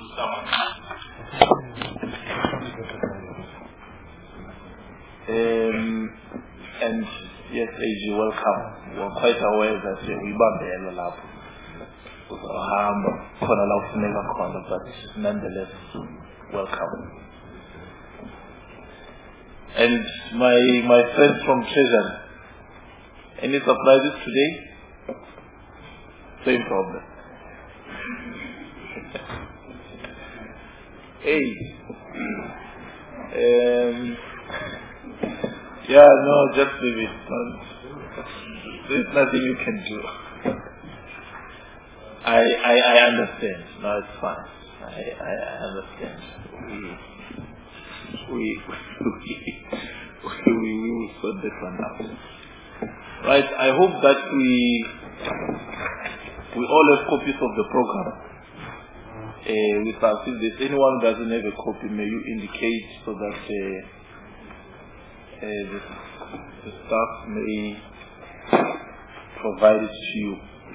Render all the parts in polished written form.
And yes, AG, welcome. We're quite aware that we bambela lapho. Khona la ufuneka khona, but nonetheless, welcome. And my friends from Treasury, any surprises today? Same problem. Hey. Yeah, no, just leave it. There's nothing you can do. I understand. No, it's fine. I understand. We will sort this one out. Right. I hope that we all have copies of the program. With us, if there's anyone who doesn't have a copy, may you indicate so that the staff may provide it to you.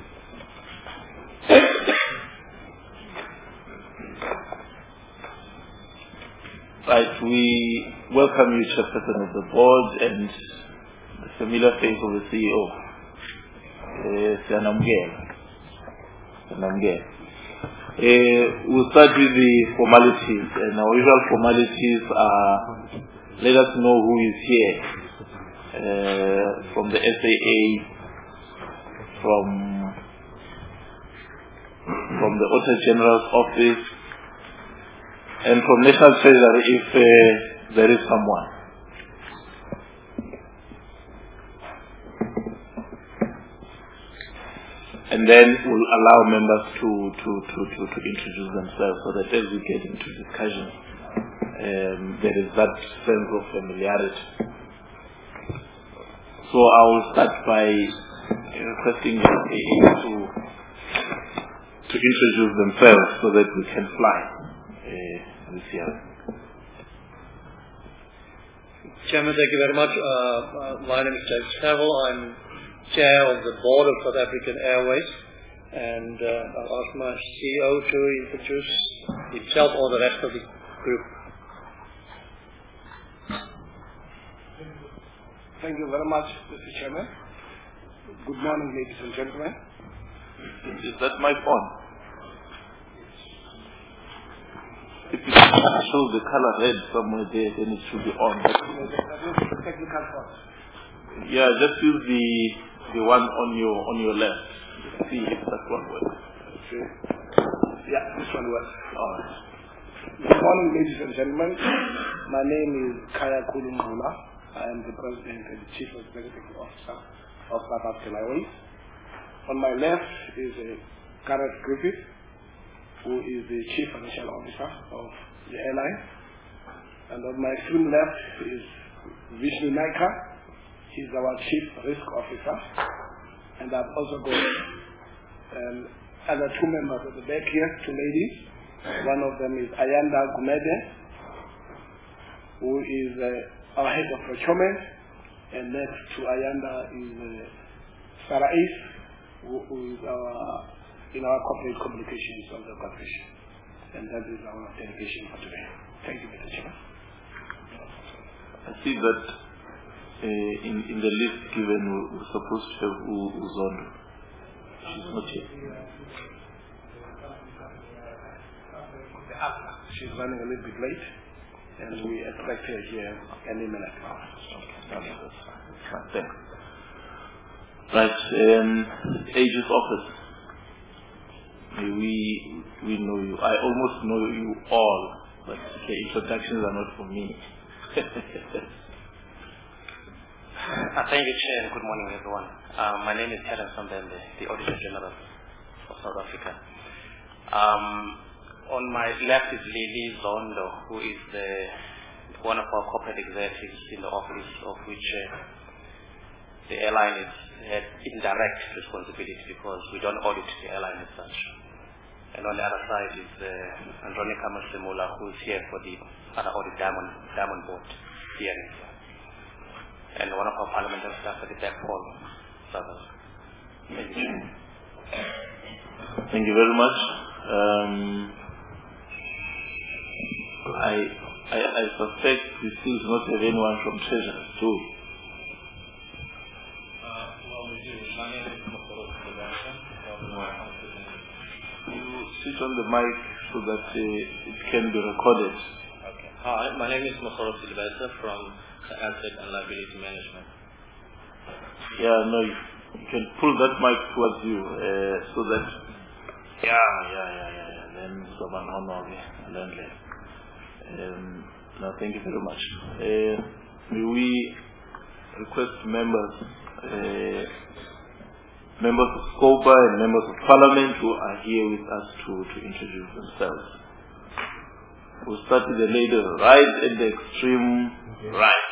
Right, we welcome you, Chairperson of the Board, and the familiar face of the CEO. We'll start with the formalities, and our usual formalities are: let us know who is here from the SAA, from the Auditor General's office, and from National Treasury if there is someone. And then we'll allow members to introduce themselves so that as we get into discussion, there is that sense of familiarity. So I will start by requesting the SAA to introduce themselves so that we can fly this year. Chairman, thank you very much. My name is James Cavill. I'm Chair of the Board of South African Airways, and I'll ask my CEO to introduce himself or the rest of the group. Thank you very much, Mr. Chairman. Good morning, ladies and gentlemen. Is that my phone? If it shows the color red somewhere there, then it should be on. The technical part. Yeah, just use the one on your left. See if that one works. Okay. Yeah, this one works. All right. Good morning, ladies and gentlemen. My name is Kaya Kulungula. I am the President and Chief Executive Officer of South African Airways. On my left is Gareth Griffith, who is the Chief Financial Officer of the airline. And on my extreme left is Vishnu Naika. He's our Chief Risk Officer. And I've also got other two members at the back here, two ladies. One of them is Ayanda Gumede, who is our Head of Procurement. And next to Ayanda is Sarah Ace, who is in our corporate communications of the corporation. And that is our delegation for today. Thank you, Mr. Chairman. I see that in the list given, we're supposed to have Uzondo. She's not here. She's running a little bit late, and we expect her here any minute now. Okay, that's fine. Thanks. Right, Aegis office. We know you. I almost know you all, but okay, introductions are not for me. Thank you, Chair, and good morning, everyone. My name is Terence Mbembe, the Auditor General of South Africa. On my left is Lily Zondo, who is one of our corporate executives in the office of which the airline had indirect responsibility because we don't audit the airline as such. And on the other side is Andronica Masimula, who is here for the other audit Diamond Board here. And one of our parliamentary staff at the back, Paul Southern. Thank you. Thank you very much. I suspect we still do not have anyone from Treasury too. Well, we do. My name is Mokoro Silvestre. You sit on the mic so that it can be recorded. Okay. Hi, my name is Mokoro Silvestre from the Asset and Liability Management. Yeah, no, you can pull that mic towards you so that. Yeah. Then someone learn less. No, thank you very much. May we request members of SCOPA and members of Parliament who are here with us to introduce themselves. We'll start with the lady right at the extreme right.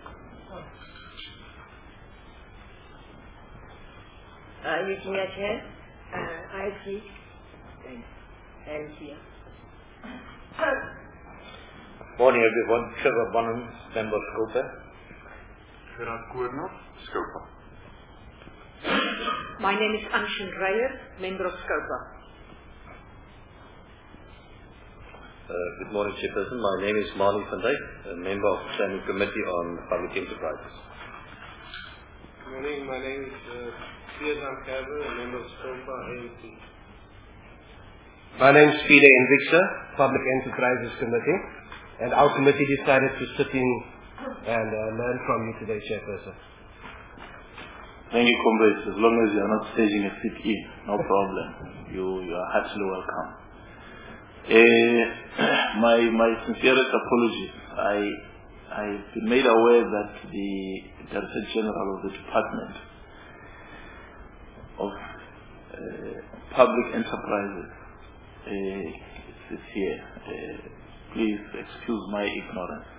Eugenia Chair, IG, and here. Morning everyone, Trevor Bonham, member of SCOPA. Gerard Koorner, SCOPA. My name is Anshin Dreyer, member of SCOPA. Good morning, Chairperson. My name is Marlon van Dijk, a member of the Standing Committee on Public Enterprises. Good morning, my name is Pierre Caber, a member of SCOPA ANC. My name is Peter Hendrickse, Public Enterprises Committee, and our committee decided to sit in and learn from you today, Chairperson. Thank you, comrades. As long as you are not staging a sit-in, no problem. You are heartily welcome. My sincerest apologies. I've been made aware that the Director General of the Department of Public Enterprises is here. Please excuse my ignorance.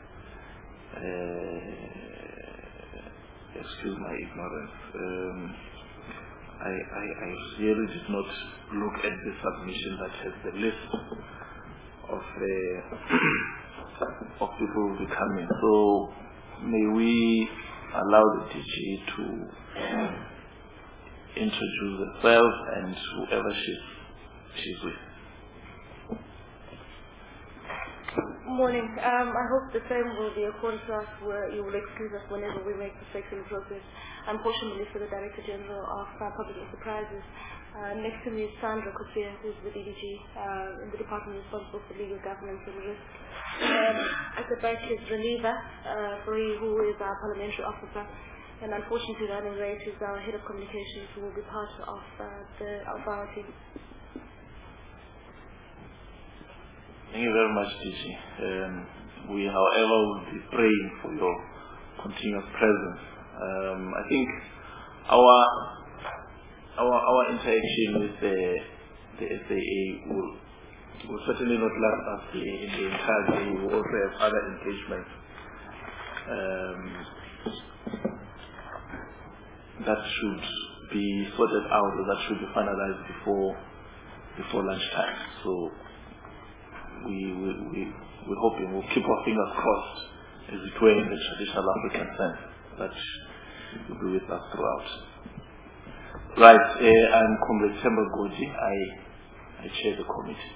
I really did not look at the submission that has the list of people who will be coming. So may we allow the DG to introduce herself and whoever she's with. Morning. I hope the same will be accorded to us, where you will excuse us whenever we make mistakes in the process. Unfortunately for the Director General of Public Enterprises, next to me is Sandra Kofia, who is the DDG in the department responsible for legal governance and risk. At the back is Reneva Fari, who is our parliamentary officer, and unfortunately running late is our head of communications, who will be part of our team. Thank you very much, DG. We, however, will be praying for your continuous presence. I think our interaction with the SAA will certainly not last us in the entire day. We will also have other engagements that should be sorted out, or that should be finalized before lunchtime. So we're hoping, we'll keep our fingers crossed, as it were, in the traditional African sense, that you'll be with us throughout. Right, I'm Comrade Temba Goji. I chair the committee.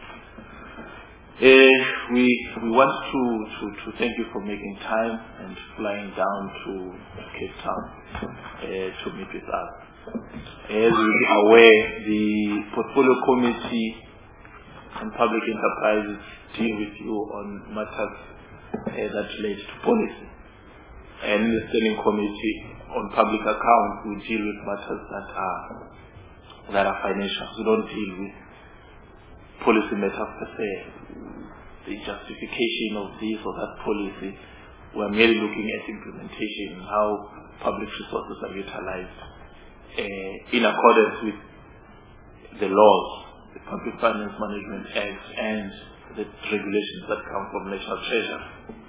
We want to thank you for making time and flying down to Cape Town to meet with us. As you are aware, the Portfolio Committee on Public Enterprises deal with you on matters that relate to policy. And in the Standing Committee on Public Accounts, we deal with matters that are financial. We don't deal with policy matters per se, the justification of this or that policy. We are merely looking at implementation and how public resources are utilized in accordance with the laws, the Public Finance Management Act, and the regulations that come from National Treasury.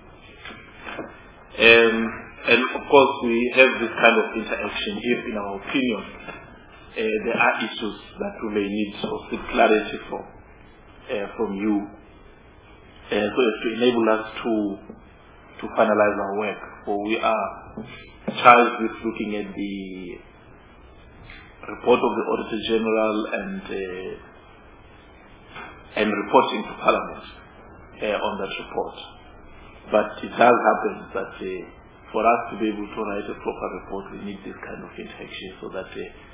And of course, we have this kind of interaction if, in our opinion, there are issues that we may need to seek clarity from you, so as to enable us to finalize our work. For we are charged with looking at the report of the Auditor General and reporting to Parliament. on that report. But it does happen that for us to be able to write a proper report, we need this kind of interaction so that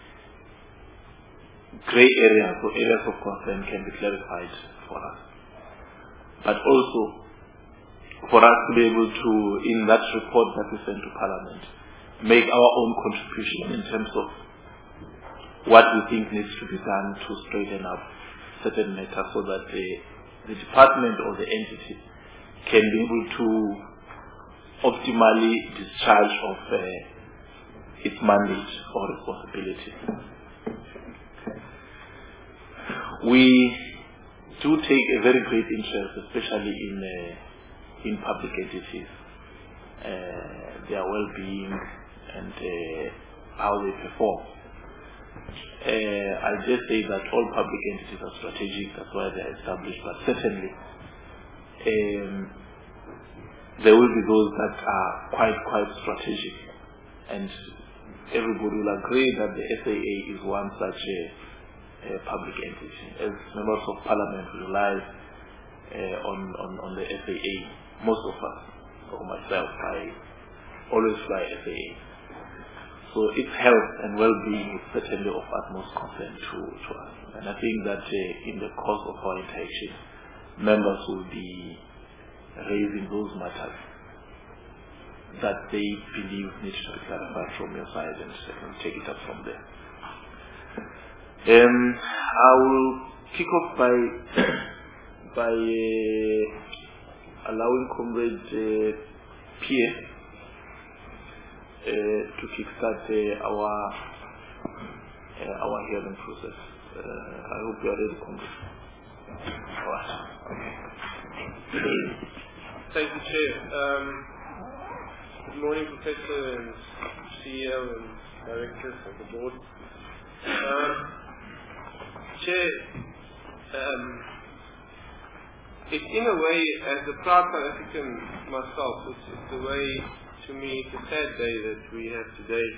grey areas or areas of concern can be clarified for us. But also, for us to be able to, in that report that we send to Parliament, make our own contribution in terms of what we think needs to be done to straighten up certain matters so that the department or the entity can be able to optimally discharge of its mandate or responsibility. We do take a very great interest, especially in public entities, their well-being and how they perform. I just say that all public entities are strategic, that's why they are established, but certainly there will be those that are quite strategic, and everybody will agree that the SAA is one such a public entity. As members of Parliament, we rely on the SAA. Most of us, or myself, I always fly SAA. So its health and well-being is certainly of utmost concern to us. And I think that in the course of our interaction, members will be raising those matters that they believe need to be clarified from your side, and take it up from there. I will kick off by allowing Comrade Pierre to kickstart our hearing process. I hope you are ready, Comrade. All right. Okay. Thank you, Chair. Good morning, Professor and CEO and Directors of the Board. Chair, it's in a way, as a proud South African myself, it's a way, to me, it's a sad day that we have today.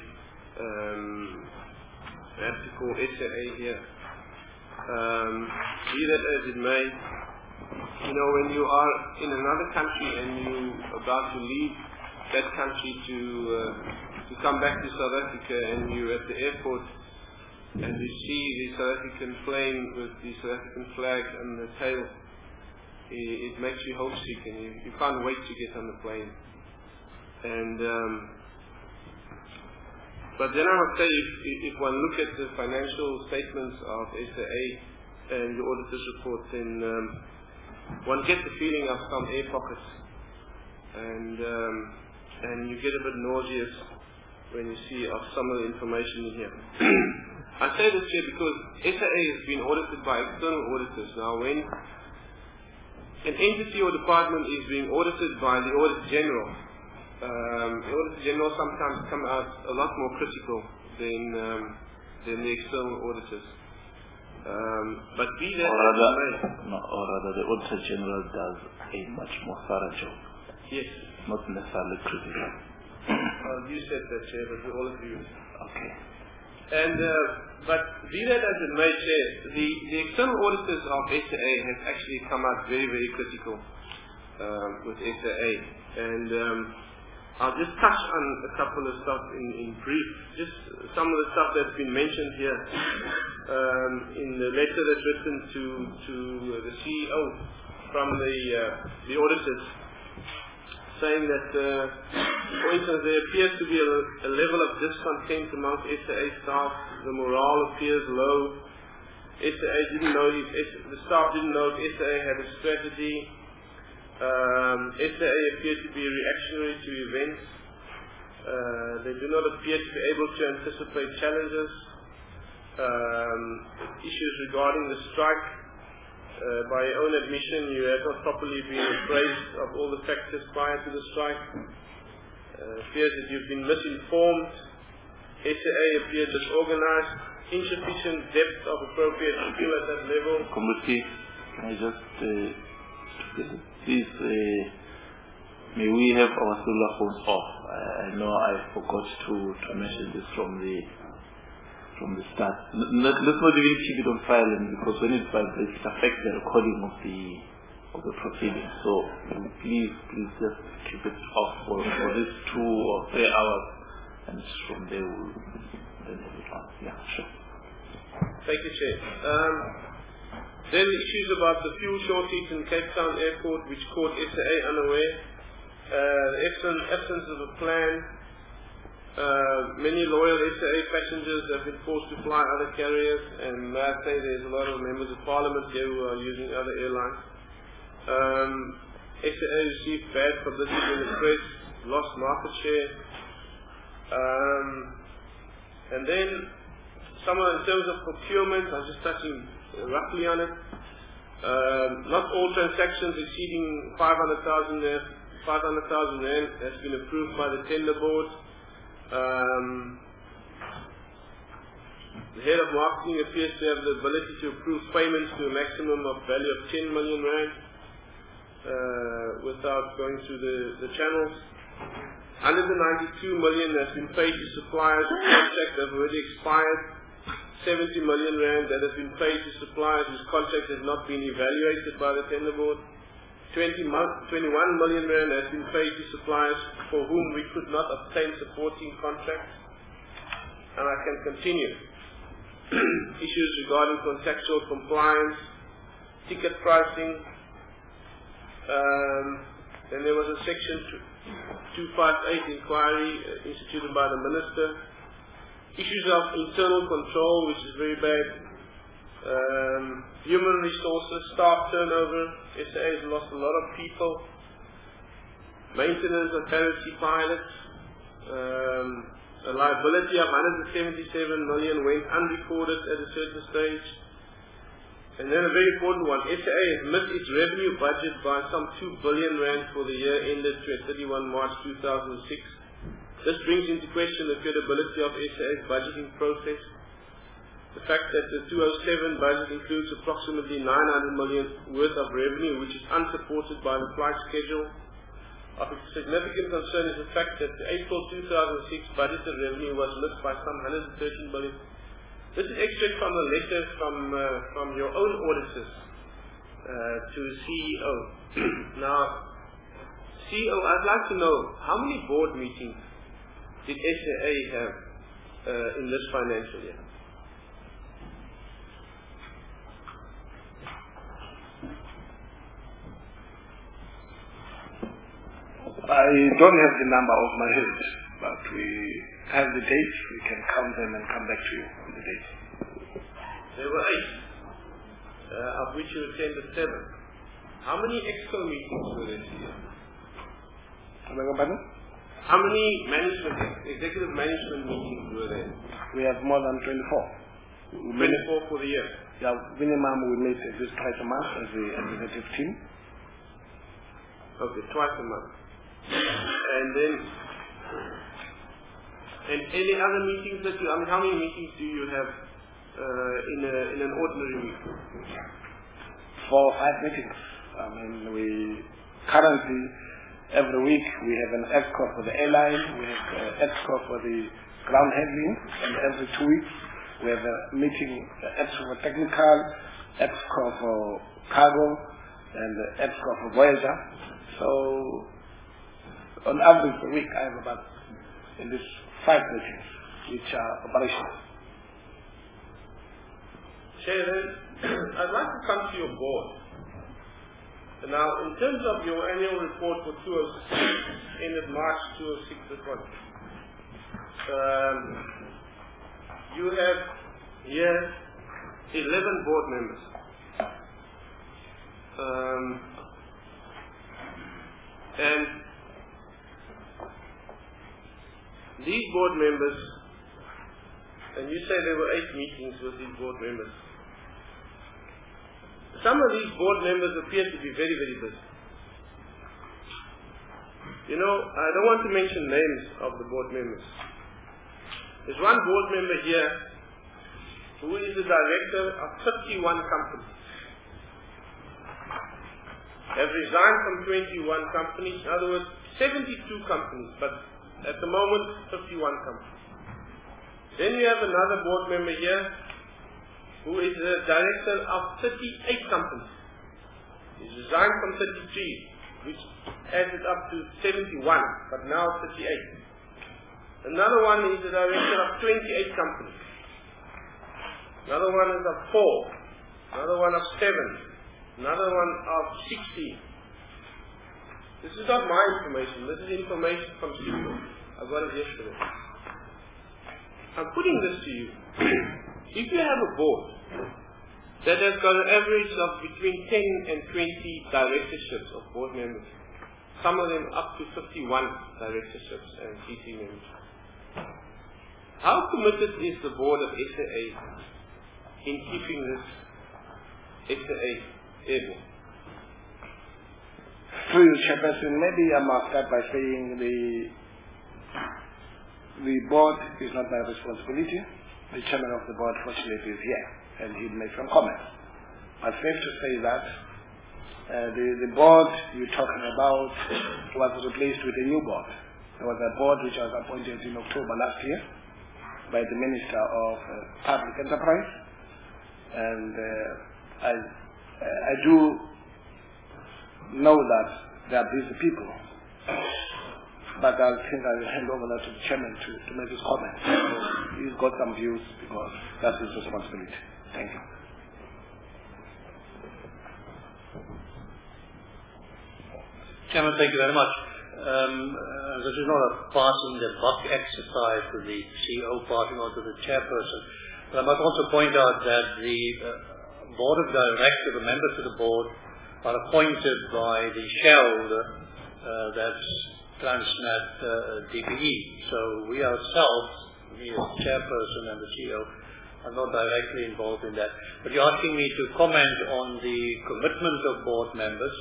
I have to call SAA here. Be that as it may, you know, when you are in another country and you're about to leave that country to come back to South Africa, and you're at the airport and you see the South African plane with the South African flag on the tail, it makes you homesick, and you can't wait to get on the plane. And but then I must say, if one look at the financial statements of SAA and the auditor's report, then one gets the feeling of some air pockets, and you get a bit nauseous when you see of some of the information in here. I say this here because SAA has been audited by external auditors. Now, when an entity or department is being audited by the Auditor General, the Auditor General sometimes come out a lot more critical than the external auditors. But be that or rather, the Auditor General does a much more thorough job. Yes. Not necessarily critical. You said that, Chair, but we all agree with you. Okay. And but be that as it may, Chair, the external auditors of SAA have actually come out very, very critical with SAA. And I'll just touch on a couple of stuff in brief. Just some of the stuff that's been mentioned here in the letter that's written to the CEO from the auditors, saying that, for instance, there appears to be a level of discontent amongst SAA staff. The morale appears low. SAA didn't know the staff didn't know if SAA had a strategy. SAA appeared to be reactionary to events. They do not appear to be able to anticipate challenges. Issues regarding the strike. By your own admission, you have not properly been appraised of all the factors prior to the strike. Appears that you've been misinformed. SAA appeared disorganized. Insufficient depth of appropriate skill at that level. Committee, can I just please, may we have our cellular phones off? I know I forgot to mention this from the start. Let's not even keep it on silent, because when it vibrates, it affects the recording of the proceedings. So please just keep it off for these 2 or 3 hours, and from there we'll then have it on. Yeah, sure. Thank you, Chair. Then issues about the fuel shortage in Cape Town Airport, which caught SAA unaware. The absence of a plan. Many loyal SAA passengers have been forced to fly other carriers, and may I say there's a lot of members of Parliament here who are using other airlines. SAA received bad publicity in the press, lost market share. And then, somewhere in terms of procurement, I'm just touching roughly on it. Not all transactions exceeding 500,000 rand has been approved by the tender board. The head of marketing appears to have the ability to approve payments to a maximum of value of 10 million rand without going through the channels. 192 million has been paid to suppliers whose contracts have already expired. 70 million rand that has been paid to suppliers whose contract has not been evaluated by the tender board. 21 million rand has been paid to suppliers for whom we could not obtain supporting contracts. And I can continue. Issues regarding contractual compliance, ticket pricing. Then there was a section 258 inquiry instituted by the Minister. Issues of internal control, which is very bad. Human resources, staff turnover. SA has lost a lot of people. Maintenance of parity pilots. A liability of 177 million went unrecorded at a certain stage. And then a very important one. SA has missed its revenue budget by some 2 billion rand for the year ended 31 March 2006. This brings into question the credibility of SA's budgeting process. The fact that the 207 budget includes approximately 900 million worth of revenue, which is unsupported by the flight schedule. Of significant concern is the fact that the April 2006 budgeted revenue was missed by some 113 billion. This is extract from a letter from your own auditors to the CEO. Now, CEO, I'd like to know how many board meetings did SAA have in this financial year? I don't have the number off my head, but we have the dates. We can count them and come back to you on the dates. There were 8, of which you attended 7. How many EXCO meetings were there this year? How many executive management meetings were there? We have more than 24. 24 for the year? Yeah, minimum we meet at least twice a month as the executive team. Okay, twice a month. And then, and any other meetings that you, how many meetings do you have in an ordinary week? 4 or 5 meetings. We currently, every week, we have an EXCO for the airline, we have an EXCO for the ground handling, and every 2 weeks we have a meeting, EXCO for technical, EXCO for cargo, and EXCO for Voyager. So, on average a week, I have about at least 5 meetings, which are operational. Chair, I'd like to come to your board. Now, in terms of your annual report for 2006, ended March 2006, this one, you have here 11 board members. And these board members, and you say there were 8 meetings with these board members. Some of these board members appear to be very, very busy. You know, I don't want to mention names of the board members. There's one board member here who is the director of 51 companies. Have resigned from 21 companies, in other words, 72 companies, but at the moment, 51 companies. Then we have another board member here who is the director of 38 companies. He's resigned from 33, which added up to 71, but now 38. Another one is the director of 28 companies. Another one is of 4. Another one of 7. Another one of 16. This is not my information. This is information from people. I got it yesterday. I'm putting this to you. If you have a board that has got an average of between 10 and 20 directorships of board members, some of them up to 51 directorships and CC members, how committed is the board of SAA in keeping this SAA airborne? Through you, Chairperson, maybe I must start by saying the board is not my responsibility. The chairman of the board, fortunately, is here, and he'll make some comments. But safe to say that the board you're talking about was replaced with a new board. There was a board which was appointed in October last year by the Minister of Public Enterprise, and I do know that they are busy people, but I think I will hand over that to the chairman to make his comments. He's got some views because that's his responsibility. Thank you. Chairman, thank you very much. This is not a passing the buck exercise with the CEO passing on to the chairperson. But I must also point out that the board of directors, the members of the board, are appointed by the shareholder, that's Transnet DPE. So we ourselves, me as chairperson and the CEO, are not directly involved in that. But you're asking me to comment on the commitment of board members.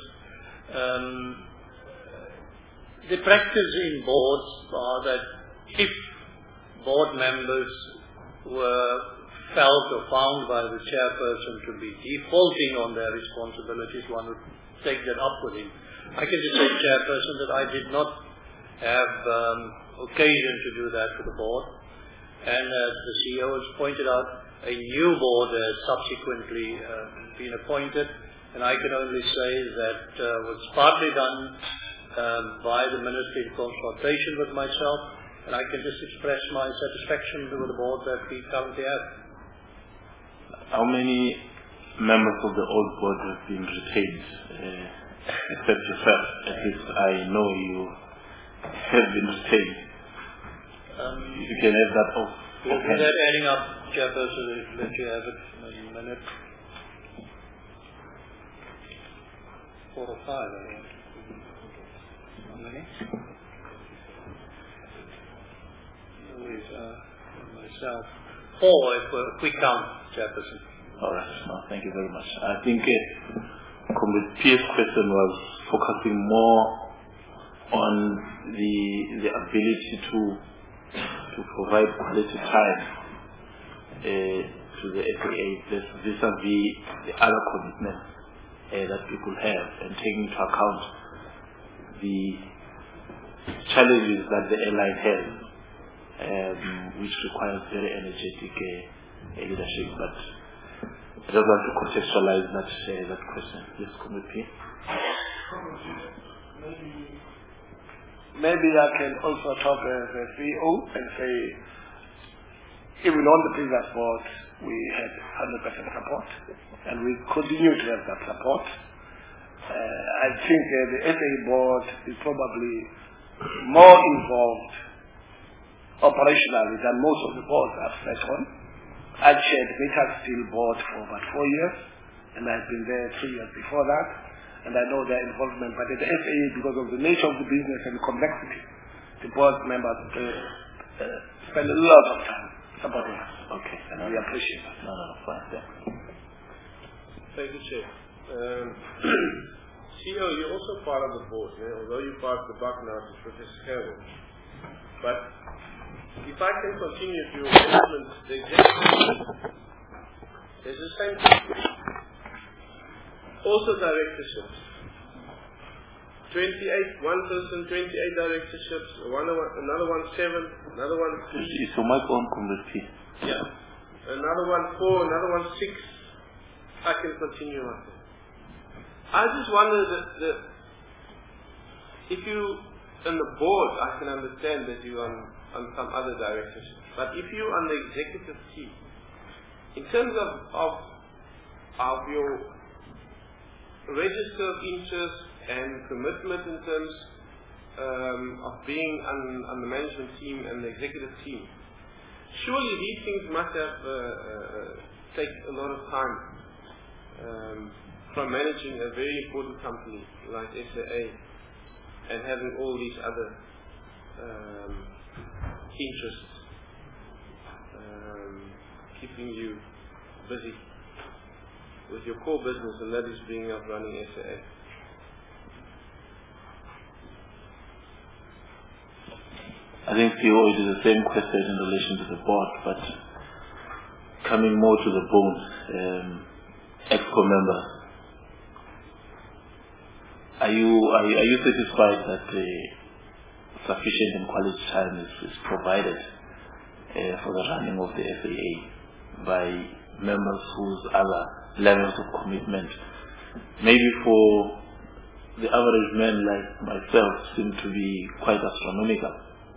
The practice in boards are that if board members were felt or found by the chairperson to be defaulting on their responsibilities, one would take that up with him. I can just say, chairperson, that I did not have occasion to do that for the board. And as the CEO has pointed out, a new board has subsequently been appointed. And I can only say that was partly done by the ministry in consultation with myself. And I can just express my satisfaction with the board that we currently have. How many members of the old board have been retained, except yourself? At least I know you have been retained. You can have that off. With that adding up, chairperson, let you have it in a minute. 4 or 5, I think. How many? Myself. 4 if a quick count, chairperson. All right. No, thank you very much. I think Comrade Pierce's question was focusing more on the ability to provide quality time to the SAA vis-a-vis the other commitments that people have, and taking into account the challenges that the airline has, which requires very energetic leadership. But I just want to contextualize that question. Yes, Committee. Maybe I can also talk as a CEO and say, even on the previous board, we had 100% support, and we continue to have that support. I think the SAA board is probably more involved operationally than most of the boards I've sat on. I chaired the Metal Steel board for about 4 years, and I've been there 3 years before that, and I know their involvement. But at the SAA, because of the nature of the business and the complexity, the board members spend a lot of time supporting us. Okay. And we appreciate that. No, fine. Yeah. Thank you, Chair. CEO, you're also part of the board, although you pass the buck now to Professor Carroll. But if I can continue to influence the executive, there's the same thing. Also directorships. 28, one person, 28 directorships, another one 7, another one 3. It's your mic on, Committee. Yeah. Another one 4, another one 6. I can continue on. I just wonder that if you, on the board, I can understand that you're on some other directions, but if you're on the executive team, in terms of your register of interest and commitment in terms of being on the management team and the executive team, surely these things must have take a lot of time from managing a very important company like SAA and having all these other interests keeping you busy with your core business, and that is being up running SAA. I think CEO, it is the same question in relation to the board, but coming more to the bone, ExCo members, are you satisfied that sufficient and quality time is provided for the running of the SAA by members whose other levels of commitment, maybe for the average man like myself, seem to be quite astronomical?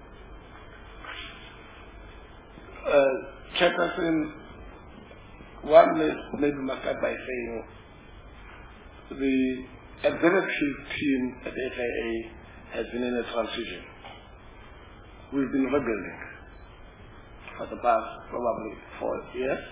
Chairperson, one maybe must start by saying the executive team at FAA has been in a transition. We've been rebuilding for the past probably 4 years.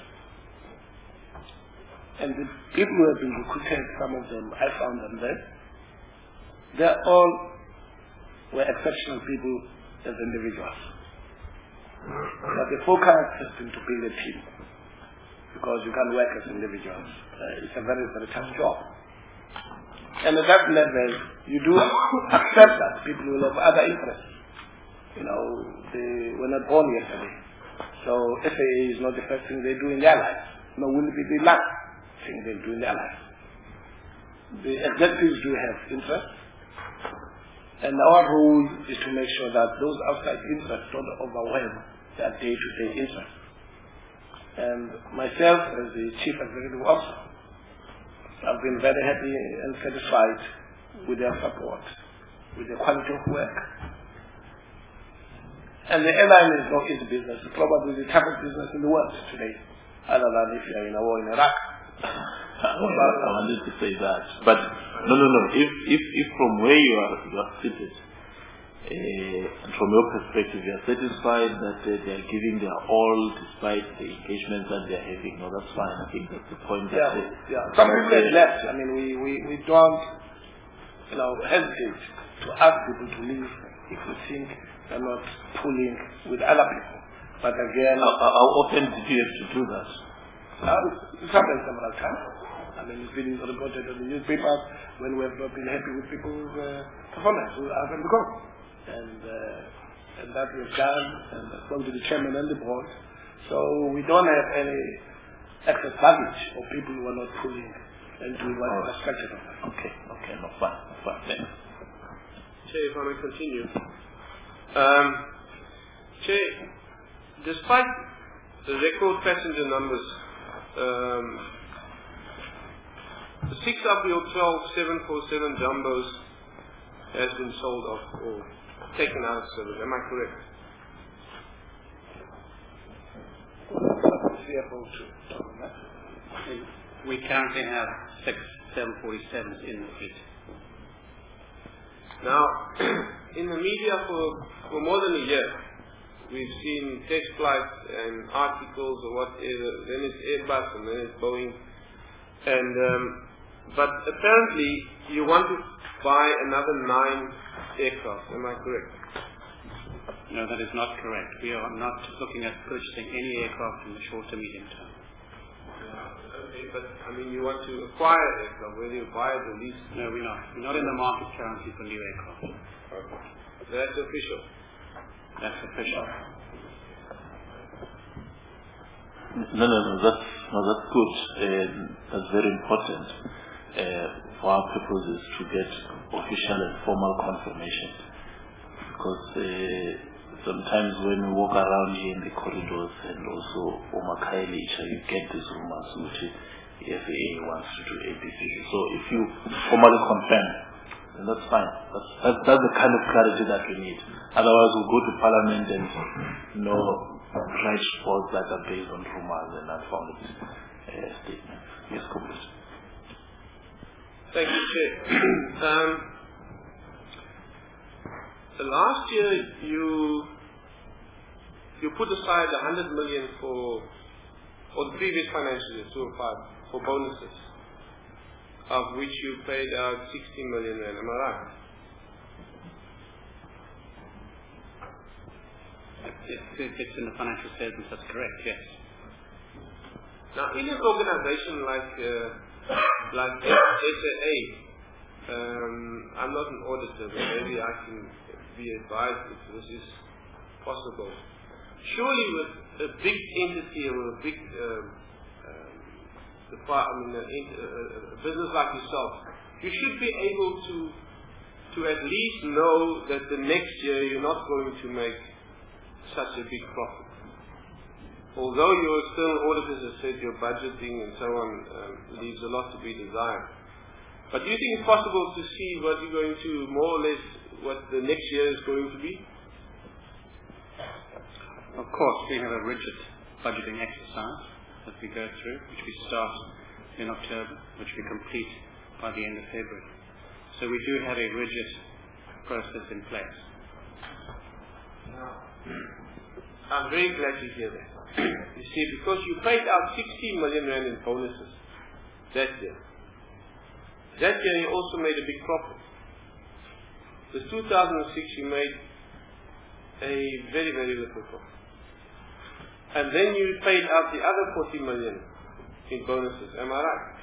And the people who have been recruited, some of them, I found them there. They all were exceptional people as individuals. But the focus has been to build a team, because you can't work as individuals. It's a very, very tough job. And at that level, you do accept that people will have other interests. You know, they were not born yesterday. So SAA is not the first thing they do in their lives. Nor will it be the last thing they do in their lives. The executives do have interests. And our role is to make sure that those outside interests don't overwhelm their day-to-day interests. And myself, as the Chief Executive Officer, I've been very happy and satisfied with their support, with the quality of work. And the airline is not easy business. It's probably the toughest business in the world today, other than if you're in a war in Iraq. I wanted to say that, but no. If from where you are seated, and from your perspective, you are satisfied that they are giving their all despite the engagements that they are having. No, that's fine. I think that's the point. Yeah. Some people have left. I mean, we don't, hesitate to ask people to leave if we think they're not pulling with other people. But again, how often did you have to do that? It's happened several times. I mean, it's been reported in the newspapers when we have not been happy with people's performance. We ask them to go. And that we've done, and spoke to the chairman and the board. So we don't have any excess baggage of people who are not pulling and doing what is expected of them. Okay, no fine. Thanks. Chair, if I may continue. Chair, despite the record passenger numbers, 6 of your 12 747 jumbos has been sold off or taken out of service. Am I correct? We currently have 6 747s in the fleet. Now, in the media for more than a year, we've seen test flights and articles or whatever. Then it's Airbus and then it's Boeing. But apparently you want to buy another 9 aircraft. Am I correct? No, that is not correct. We are not looking at purchasing any aircraft in the short to medium term. Okay, but I mean, you want to acquire aircraft, whether you buy it or lease it? No, we're not. We're not in the market currently for new aircraft. Okay. That's official. That's official. No, that's good. That's very important for our purposes to get official and formal confirmation. Because sometimes when we walk around here in the corridors and also Omakailicha, you get these rumors which SAA wants to do ABCD. So if you formally confirm, then that's fine. That's the kind of clarity that we need. Otherwise, we'll go to Parliament and write reports that are based on rumors and unfounded statements. Yes, complete. Thank you, Chair. Last year, you put aside 100 million for the previous financial year, 205, for bonuses, of which you paid out 60 million rand. Am I right? It's in the financial statements, that's correct, yes. Now, in an organization like SAA, I'm not an auditor, but maybe I can be advised if this is possible. Surely with a big entity or a big a business like yourself, you should be able to at least know that the next year you're not going to make such a big profit. Although your external auditors have said your budgeting and so on leaves a lot to be desired. But do you think it's possible to see what you're going to, more or less, what the next year is going to be? Of course, we have a rigid budgeting exercise that we go through, which we start in October, which we complete by the end of February. So we do have a rigid process in place. I'm very glad to hear that. You see, because you paid out 16 million rand in bonuses that year. That year you also made a big profit. This 2006 you made a very, very little profit. And then you paid out the other 40 million in bonuses. Am I right?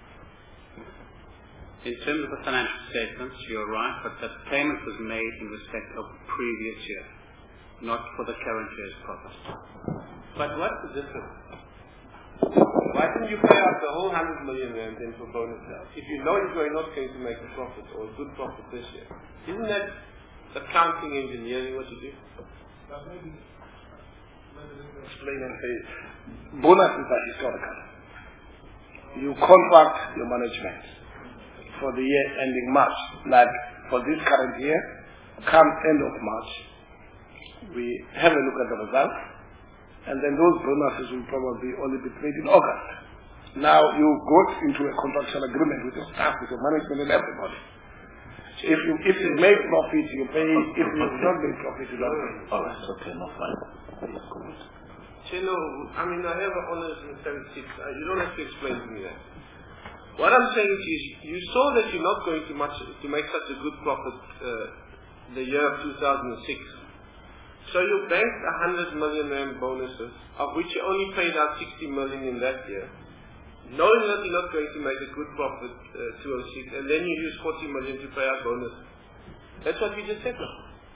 In terms of the financial statements, you're right, but that payment was made in respect of the previous year, not for the current year's profit. But what's the difference? Why didn't you pay out the whole 100 million rand then for bonuses? If you know you're not going to make a profit or a good profit this year, isn't that accounting engineering what you do? Maybe explain and say, bonuses are historical. You contract your management for the year ending March. Like for this current year, come end of March, we have a look at the results, and then those bonuses will probably only be paid in August. Now you got into a contractual agreement with your staff, with your management and everybody. If you make profit, you pay. If you don't make profit, you don't pay. All right, okay, no fine. Chino, I have an honors in 76. You don't have to explain to me that. What I'm saying to you is, you saw that you're not going to make such a good profit the year of 2006. So you banked 100 million rand bonuses, of which you only paid out 60 million in that year, knowing that you're not going to make a good profit 2006, and then you use 40 million to pay out bonuses. That's what you just said now.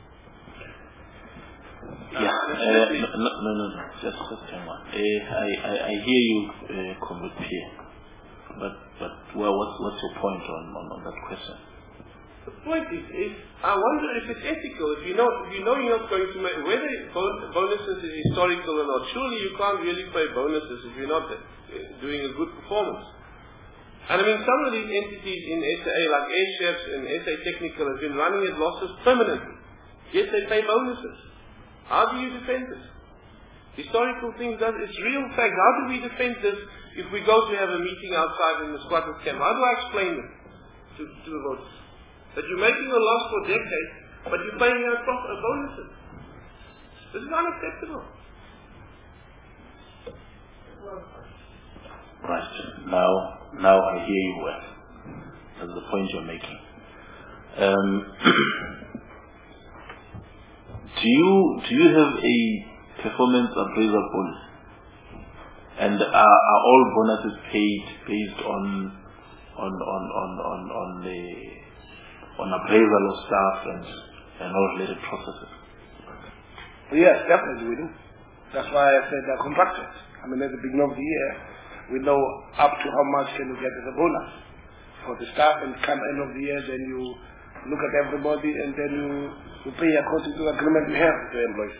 No. Just hang on. I hear you, Comrade Pierre. But what's your point on that question? The point is, I wonder if it's ethical. If you know you're not going to make, whether bonuses is historical or not. Surely you can't really pay bonuses if you're not doing a good performance. And some of these entities in SA, like Airchefs and SA Technical, have been running at losses permanently. Yet they pay bonuses. How do you defend this? Historical things, it's real fact. How do we defend this if we go to have a meeting outside in the squatters camp? How do I explain it to the voters? That you're making a loss for decades, but you're paying out bonuses. This is unacceptable. Right. Now I hear you well. That's the point you're making. Do you have a performance appraisal policy? And are all bonuses paid based on appraisal of staff and all related processes? Yes, definitely we do. That's why I said they're contracted. At the beginning of the year, we know up to how much can you get as a bonus for the staff, and come end of the year, then you look at everybody, and then you pay according to the agreement we have with the employees.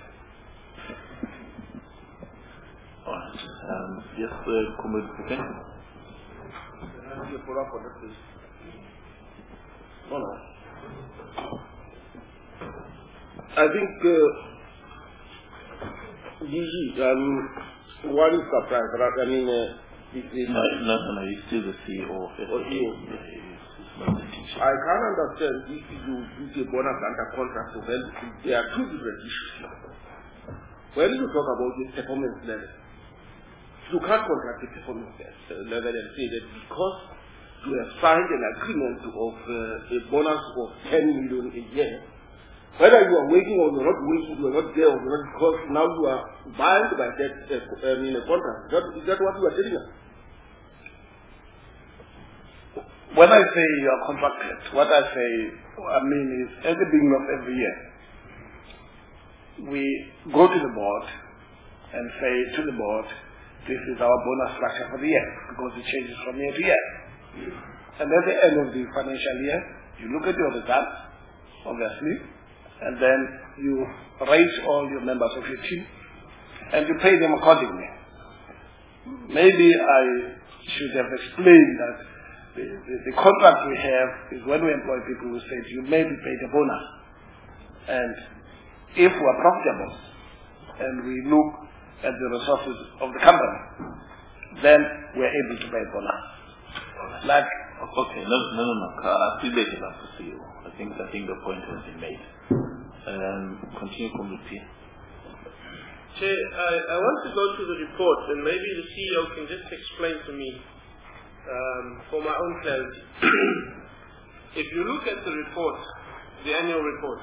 All right. Yes, Comrade. a follow-up on that, please? No. I think, one is surprised. I mean, no, he's still the CEO of SAA. I can't understand if you do a bonus under contract. So there are two different issues here. When you talk about the performance level, you can't contract the performance level and say that because you have signed an agreement of a bonus of 10 million a year, whether you are working or you're not working, you are not there or you're not, because now you are bound by that contract. Is that what you are telling us? When I say you are contracted, what I mean is at the beginning of every year, we go to the board and say to the board, this is our bonus structure for the year, because it changes from year to year. And at the end of the financial year, you look at your results, obviously, and then you rate all your members of your team, and you pay them accordingly. Maybe I should have explained that the contract we have is when we employ people who say you may be paid a bonus. And if we are profitable and we look at the resources of the company, then we are able to pay a bonus. Okay, no. I still make it up to CEO. I think the point has been made. Continue, Committee. Chair, I want to go to the report, and maybe the CEO can just explain to me, for my own clarity. If you look at the report, the annual report,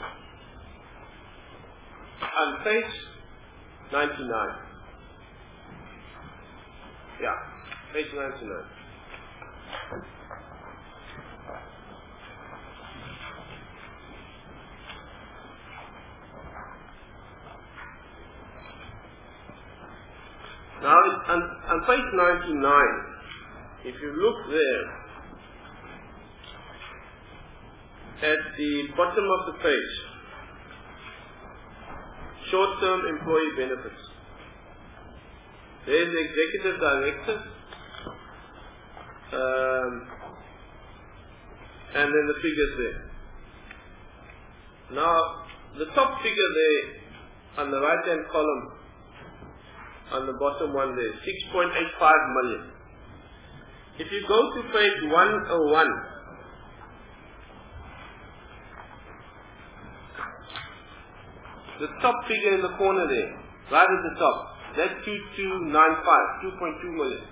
on page 99. Yeah, page 99. Now, on page 99, if you look there, at the bottom of the page, short-term employee benefits. There is the executive director, and then the figures there. Now, the top figure there, on the right-hand column, on the bottom one there, 6.85 million. If you go to page 101, the top figure in the corner there, right at the top, that's 2295, 2.2 million.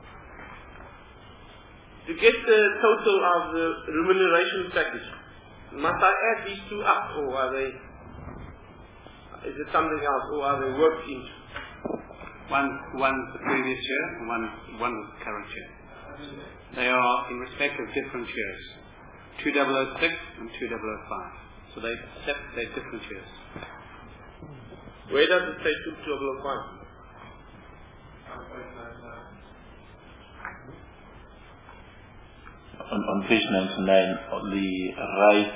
To get the total of the remuneration package, must I add these two up, or are they, is it something else, or are they worked into? One the previous year, one the current year. They are in respect of different years, 2006 and 2005. So they're different years. Where does it say 2005? On page 99, on the right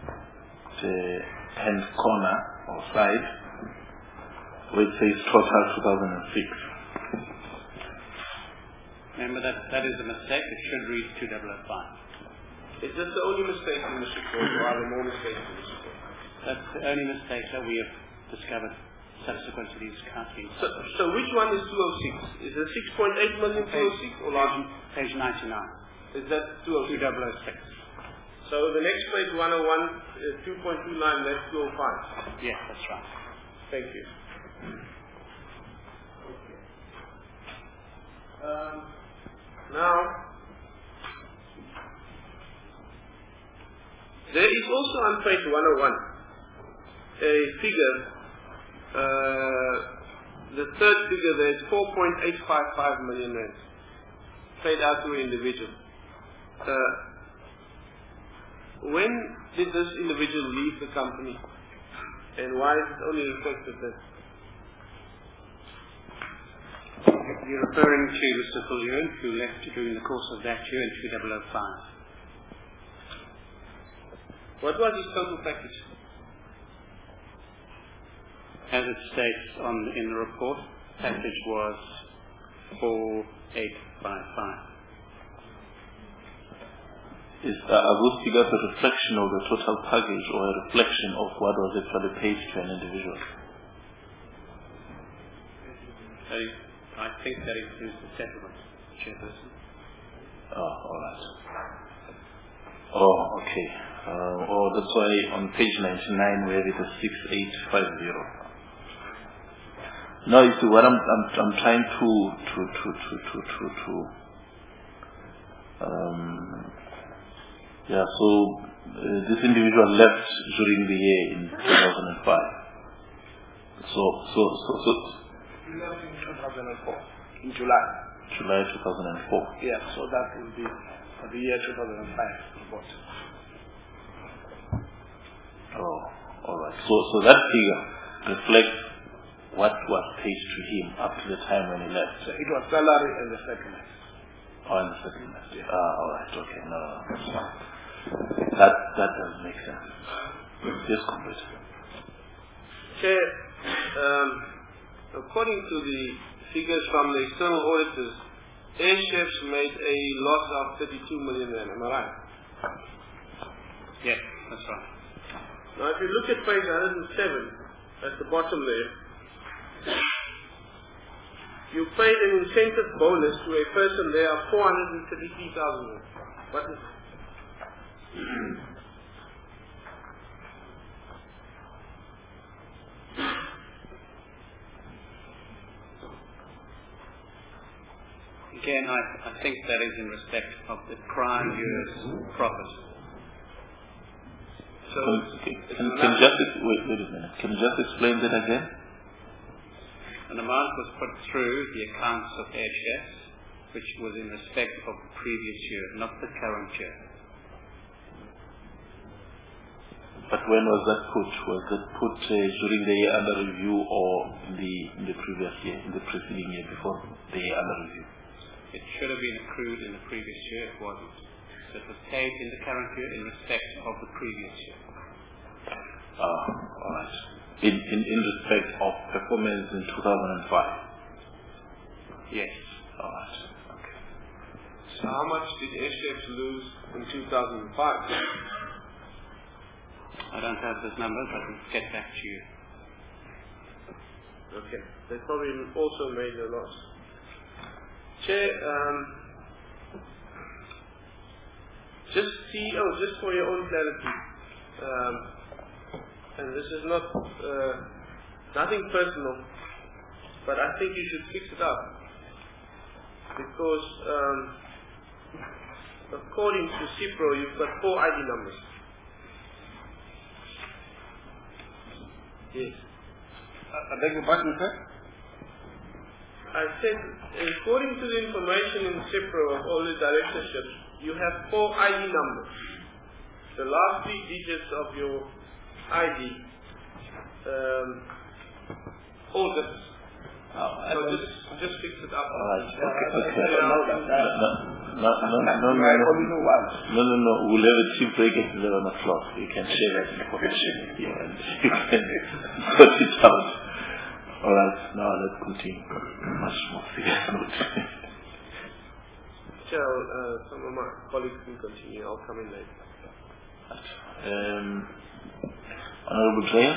hand corner or side, where it says total 2006. Remember that is a mistake. It should read 2005. Is this the only mistake in this report, or are there more mistakes in this report? That's the only mistake that we have discovered subsequent to these counting. So which one is 206? Is it 6.8 million 206 or large? Page 99. Is that 206? 2006. So the next page 101, 2.29, that's 205. Yes, that's right. Thank you. Now, there is also on page 101 a figure, the third figure there is 4.855 million rand paid out to an individual. When did this individual leave the company, and why is it only reflected there? You're referring to Mr. Viljoen, who left during the course of that year in 2005. What was his total package? As it states in the report, package was 4.855. Are those figures a reflection of the total package or a reflection of what was actually paid to an individual? I think that includes the settlement, Chairperson. Oh, all right. Oh, okay. That's why on page 99 we have it as 6850. No, you see what I'm trying to this individual left during the year in 2005. So he left in 2004, in July. July 2004. Yeah, so that will be for the year 2005 report. Oh, all right. So that figure reflects what was paid to him up to the time when he left. So it was salary and the settlement. Oh, and the settlement. Yeah. All right. Okay. No. That does make sense. Yes, complete. Chair, according to the figures from the external auditors, Air Chefs made a loss of 32 million rand. Am I right? Yes, that's right. Now, if you look at page 107 at the bottom there, you paid an incentive bonus to a person there of 433,000 rand. What is it? Again, I think that is in respect of the prior year's profit. So can you just wait a minute? Can you just explain that again? An amount was put through the accounts of Air Chefs, which was in respect of the previous year, not the current year. But when was that put? Was it put during the year under review or in the previous year, in the preceding year before the year under review? It should have been accrued in the previous year, it wasn't. So it was paid in the current year in respect of the previous year. All right. In respect of performance in 2005? Yes. All right. Okay. So how much did Air Chefs lose in 2005? I don't have those numbers, I can get back to you. Okay. They probably also made a loss. Chair, just for your own clarity, and this is not nothing personal, but I think you should fix it up because according to CIPRO, you've got 4 ID numbers. Yes. I beg your pardon, sir? I said, according to the information in CIPRO of all the directorships, you have 4 ID numbers. The last 3 digits of your ID, all this. So just fix it up. All right. No. We'll have a tea break at 11 o'clock. You can share that information with you and you can sort it out. All right. Now let's continue. Much more serious note. Some of my colleagues can continue. I'll come in later. Honorable Chair.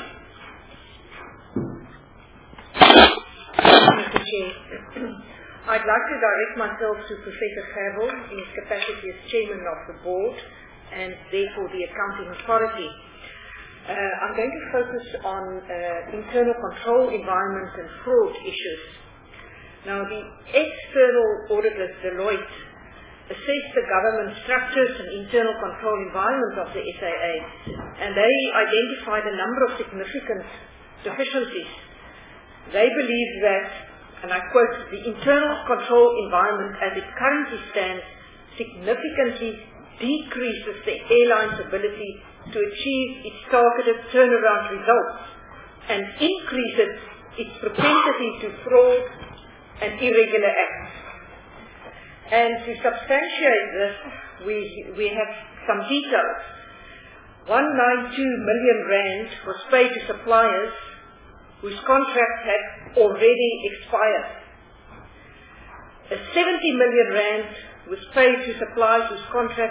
Mr. Chair, I'd like to direct myself to Professor Gerwel in his capacity as Chairman of the Board and therefore the Accounting Authority. I'm going to focus on internal control environment and fraud issues. Now, the external auditors, Deloitte, assessed the government structures and internal control environment of the SAA, and they identified a number of significant deficiencies. They believe that, and I quote, the internal control environment as it currently stands significantly decreases the airline's ability to achieve its targeted turnaround results and increases its propensity to fraud and irregular acts. And to substantiate this, we have some details. 192 million rand was paid to suppliers whose contracts had already expired. 70 million rand was paid to suppliers whose contracts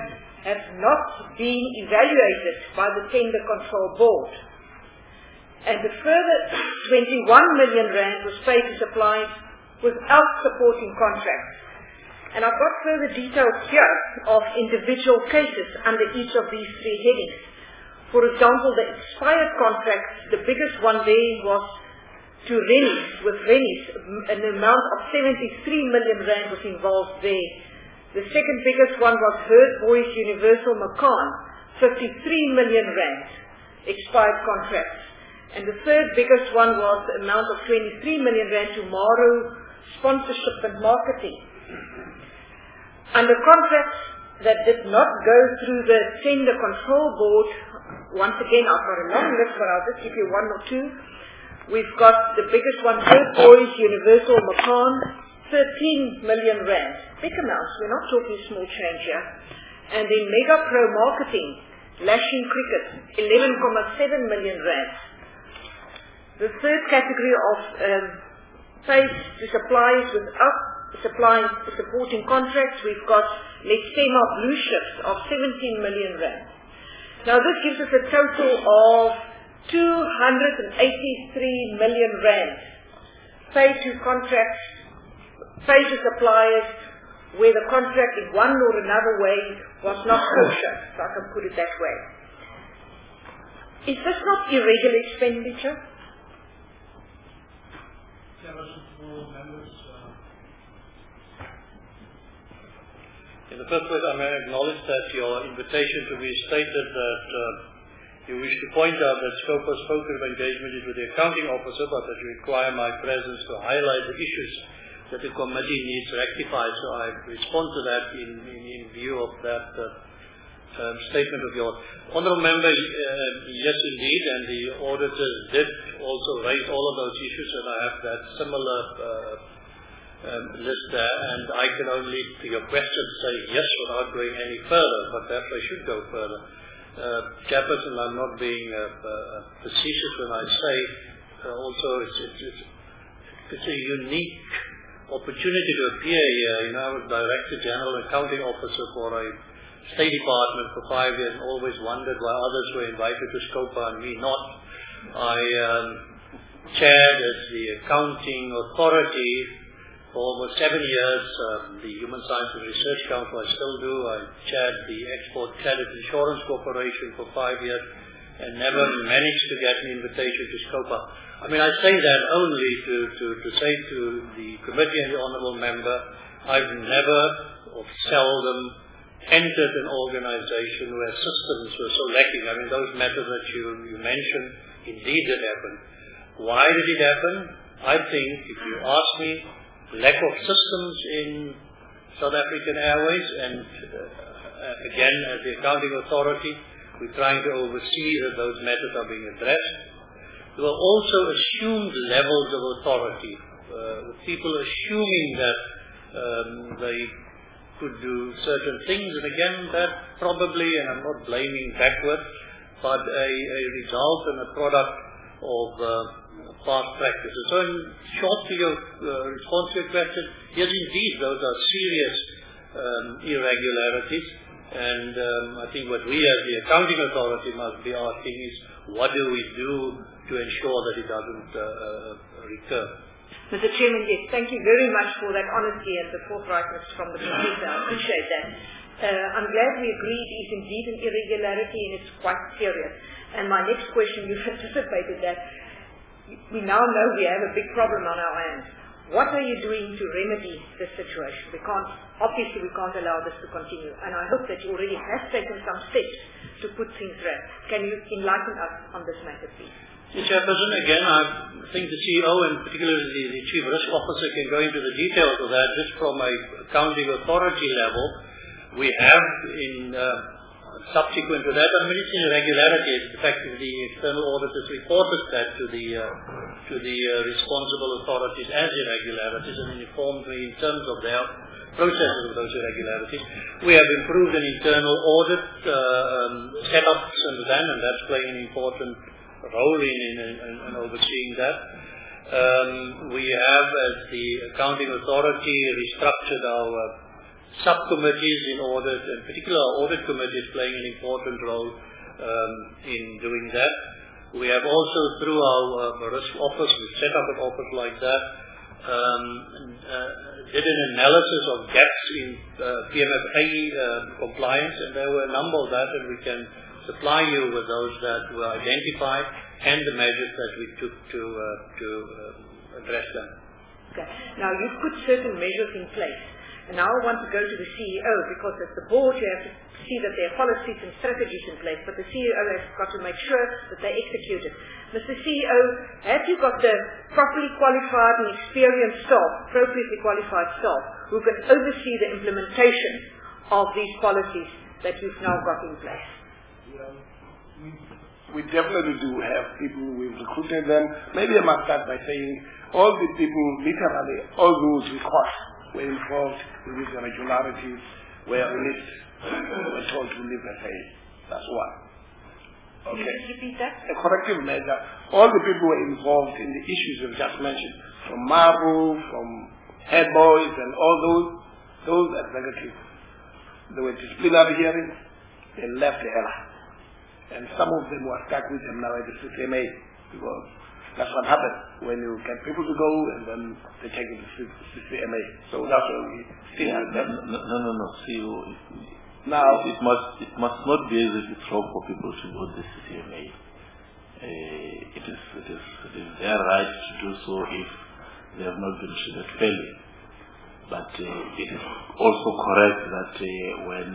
have not been evaluated by the Tender Control Board. And a further 21 million rand was paid to suppliers without supporting contracts. And I've got further details here of individual cases under each of these three headings. For example, the expired contracts, the biggest one there was to Rennies, with Rennies, an amount of 73 million rand was involved there. The second biggest one was Herd Boys Universal Macan, 53 million rand expired contracts. And the third biggest one was the amount of 23 million rand to Maro Sponsorship and Marketing. Under contracts that did not go through the Tender Control Board, once again I've got a long list, but I'll just give you one or two. We've got the biggest one, Herd Boys Universal Macan, 13 million rand. Big amounts, we're not talking small change here. And then Mega Pro Marketing, Lashing Cricket, 11.7 million rand. The third category of pays to suppliers without supporting contracts, we've got Lexema Blue Ships of 17 million rand. Now this gives us a total of 283 million rand paid to contracts, paid to suppliers where the contract in one or another way was not kosher, if I can put it that way. Is this not irregular expenditure? In the first place, I may acknowledge that your invitation to me stated that you wish to point out that Scopa's focus of engagement is with the accounting officer, but that you require my presence to highlight the issues that the committee needs rectified. So I respond to that in view of that statement of yours. Honourable Member, yes indeed, and the auditors did also raise all of those issues, and I have that similar list there, and I can only, to your question, say yes without going any further, but perhaps I should go further. Chairperson, I'm not being facetious when I say also it's a unique opportunity to appear here. You know, I was Director General Accounting Officer for a State Department for 5 years and always wondered why others were invited to Scopa and me not. I chaired as the Accounting Authority for almost 7 years, the Human Sciences Research Council I still do. I chaired the Export Credit Insurance Corporation for 5 years and never managed to get an invitation to Scopa. I mean, I say that only to say to the committee and the honourable member, I've never or seldom entered an organisation where systems were so lacking. I mean, those matters that you mentioned indeed did happen. Why did it happen? I think, if you ask me, lack of systems in South African Airways, and again, as the accounting authority, we're trying to oversee that those matters are being addressed. There were also assumed levels of authority, with people assuming that they could do certain things, and again, that probably, and I'm not blaming backward, but a result and a product of past practices. So in short to your response to your question, yes indeed, those are serious irregularities, and I think what we as the accounting authority must be asking is, what do we do to ensure that it doesn't recur? Mr. Chairman, yes, thank you very much for that honesty and the forthrightness from the professor. I appreciate that. I'm glad we agreed it is indeed an irregularity and it's quite serious. And my next question, you've anticipated that. We now know we have a big problem on our hands. What are you doing to remedy this situation? Obviously we can't allow this to continue. And I hope that you already have taken some steps to put things right. Can you enlighten us on this matter, please? Chairperson, again, I think the CEO and particularly the Chief Risk Officer can go into the details of that. Just from a accounting authority level, we have subsequent to that, I mean, it's an irregularity. The fact that the external auditors reported that to the responsible authorities as irregularities and informed me in terms of their processes of those irregularities. We have improved an internal audit setup since then, and that's playing an important role in overseeing that. We have, as the accounting authority, restructured our subcommittees in audit, in particular our audit committee is playing an important role in doing that. We have also, through our risk office, we set up an office like that, did an analysis of gaps in PMFA compliance, and there were a number of that, and we can supply you with those that were identified and the measures that we took to address them. Okay. Now, you've put certain measures in place, and now I want to go to the CEO, because as the board you have to see that there are policies and strategies in place, but the CEO has got to make sure that they execute it. Mr. CEO, have you got the properly qualified and experienced staff, appropriately qualified staff, who can oversee the implementation of these policies that you've now got in place? We definitely do have people, we've recruited them. Maybe I must start by saying all the people, literally, all those requests were involved in these irregularities, were released, were told to leave FA. That's one. Okay. Can you repeat that? A corrective measure. All the people were involved in the issues you've just mentioned, from Maru, from head boys, and all those executives. There were disciplinary hearings, they left the airline. And some of them were stuck with them now at the CCMA, because that's what happens when you get people to go and then they take it to CCMA. So that's why we still have them. No. See, now it must not be as if it's wrong for people to go to the CCMA. It is their right to do so if they have not been treated fairly. But it is also correct that when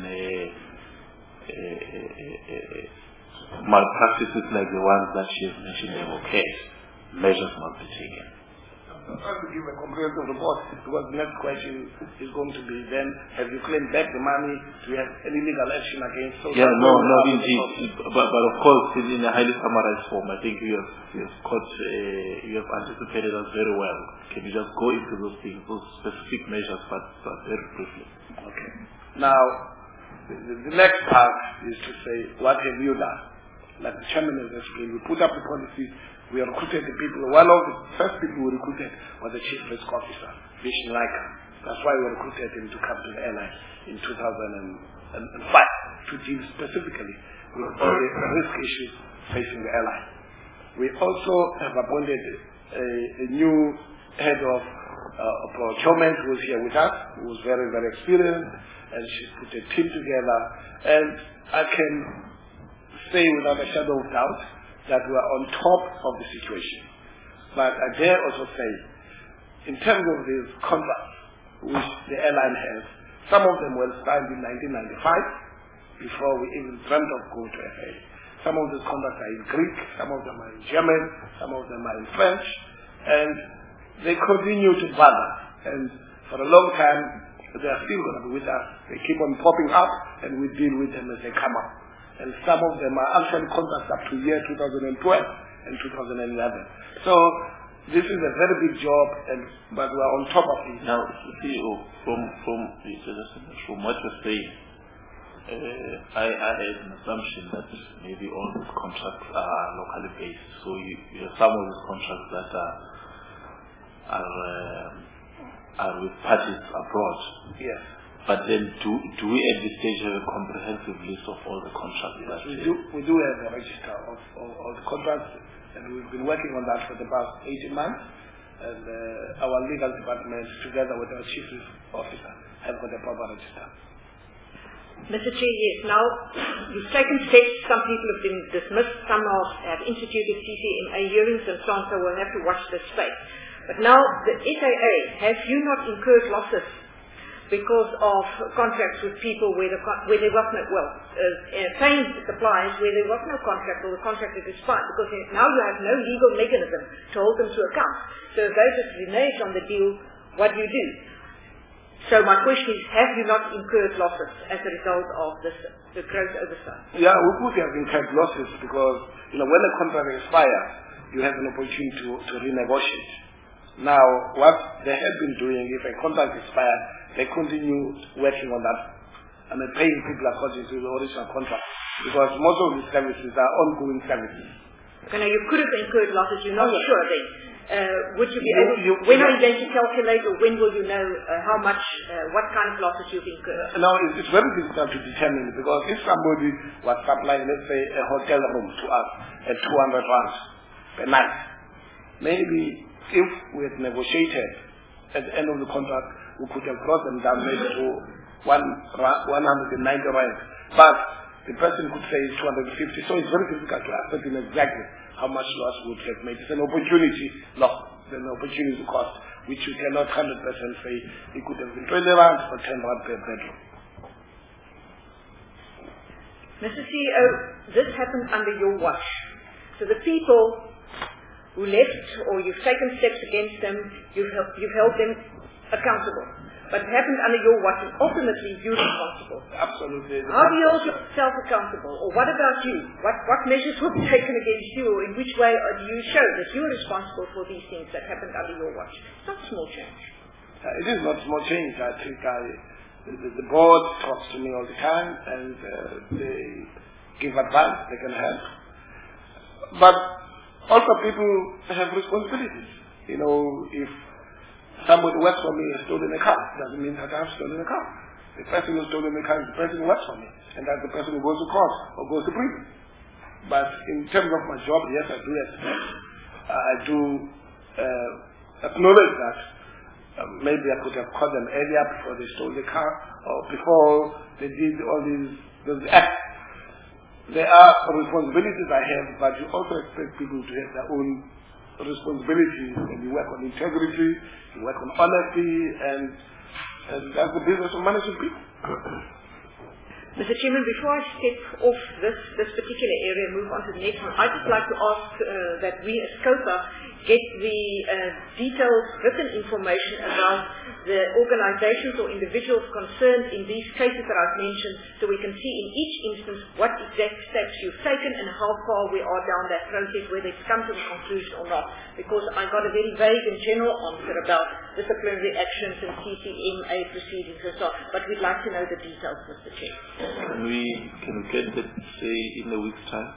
malpractices like the ones that she has mentioned have occurred, measures must be taken. I'm trying to give a comprehensive report, because the next question is going to be then, have you claimed back the money? Do you have any legal action against? No, indeed. But of course, in a highly summarized form, I think you have anticipated us very well. Can you just go into those things, those specific measures, but very briefly? Okay. Now, the next part is to say, what have you done? Like the chairman has explained, we put up the policies, we recruited the people. One of the first people we recruited was the chief risk officer, Vishen Laika. That's why we recruited him to come to the airline in 2005 to deal specifically with all the risk issues facing the airline. We also have appointed a new head of procurement who is here with us, who is very, very experienced, and she's put a team together. And I can say without a shadow of doubt that we are on top of the situation. But I dare also say, in terms of these contracts which the airline has, some of them were signed in 1995 before we even dreamt of going to FA. Some of these contracts are in Greek, some of them are in German, some of them are in French, and they continue to bother. And for a long time, they are still going to be with us. They keep on popping up, and we deal with them as they come up. And some of them are actually contracts up to year 2012 and 2011. So this is a very big job, but we are on top of it. Now, CEO, from what you're saying, I had an assumption that maybe all these contracts are locally based. So you have some of these contracts that are with parties abroad. Yes. But then do we at this stage have a comprehensive list of all the contracts? Yes, we do have a register of the contracts, and we've been working on that for the past 18 months. And our legal department, together with our chief risk officer, have got a proper register. Mr. Chair, yes. Now, you've taken steps. Some people have been dismissed. Some have instituted CCMA hearings and so on, so we'll have to watch this space. But now, the SAA, have you not incurred losses because of contracts with people where there was no, paying suppliers where there was no contract or the contract is expired, because now you have no legal mechanism to hold them to account. So if those are reneged on the deal, what do you do? So my question is, have you not incurred losses as a result of the gross oversight? Yeah, we could have incurred losses because, when a contract expires, you have an opportunity to renegotiate. Now, what they have been doing, if a contract expires, they continue working on that. Paying people according to the original contract. Because most of these services are ongoing services. Okay, now you could have incurred losses, you're not sure then. Would you be able? When are you going to calculate, or when will you know how much, what kind of losses you've incurred? No, it's very difficult to determine, because if somebody was supplying, let's say, a hotel room to us at 200 rand per night, maybe if we had negotiated at the end of the contract, we could have brought them down maybe to 190 rand. But the person could say 250, so it's very difficult to ascertain exactly how much loss we would have made. It's an opportunity loss, an opportunity cost, which you cannot 100% say it could have been 20 rand or 10 rand per bedroom. Mr. CEO, this happened under your watch. So the people who left, or you've taken steps against them, you've held them accountable. But it happened under your watch, and ultimately you're responsible. Absolutely. How do you hold yourself accountable? Or what about you? What measures will be taken against you, or in which way do you show that you're responsible for these things that happened under your watch? It's not small change. It is not small change. I think the board talks to me all the time, and they give advice, they can help. But also people have responsibilities. You know, if somebody who works for me has stolen a car, doesn't mean that I've stolen a car. The person who stolen the car is the person who works for me, and that's the person who goes to court or goes to prison. But in terms of my job, yes, I do expect. I do acknowledge that maybe I could have caught them earlier before they stole the car, or before they did all those acts. There are responsibilities I have, but you also expect people to have their own responsibilities, and you work on integrity, you work on honesty, and that's the business of managing people. Mr. Chairman, before I step off this particular area and move on to the next one, I'd just like to ask that we as COPA get the detailed written information about the organizations or individuals concerned in these cases that I've mentioned, so we can see in each instance what exact steps you've taken and how far we are down that process, whether it's come to a conclusion or not. Because I got a very vague and general answer about disciplinary actions and CCMA proceedings and so on, but we'd like to know the details, Mr. Chair. Can we get that, say, in a week's time?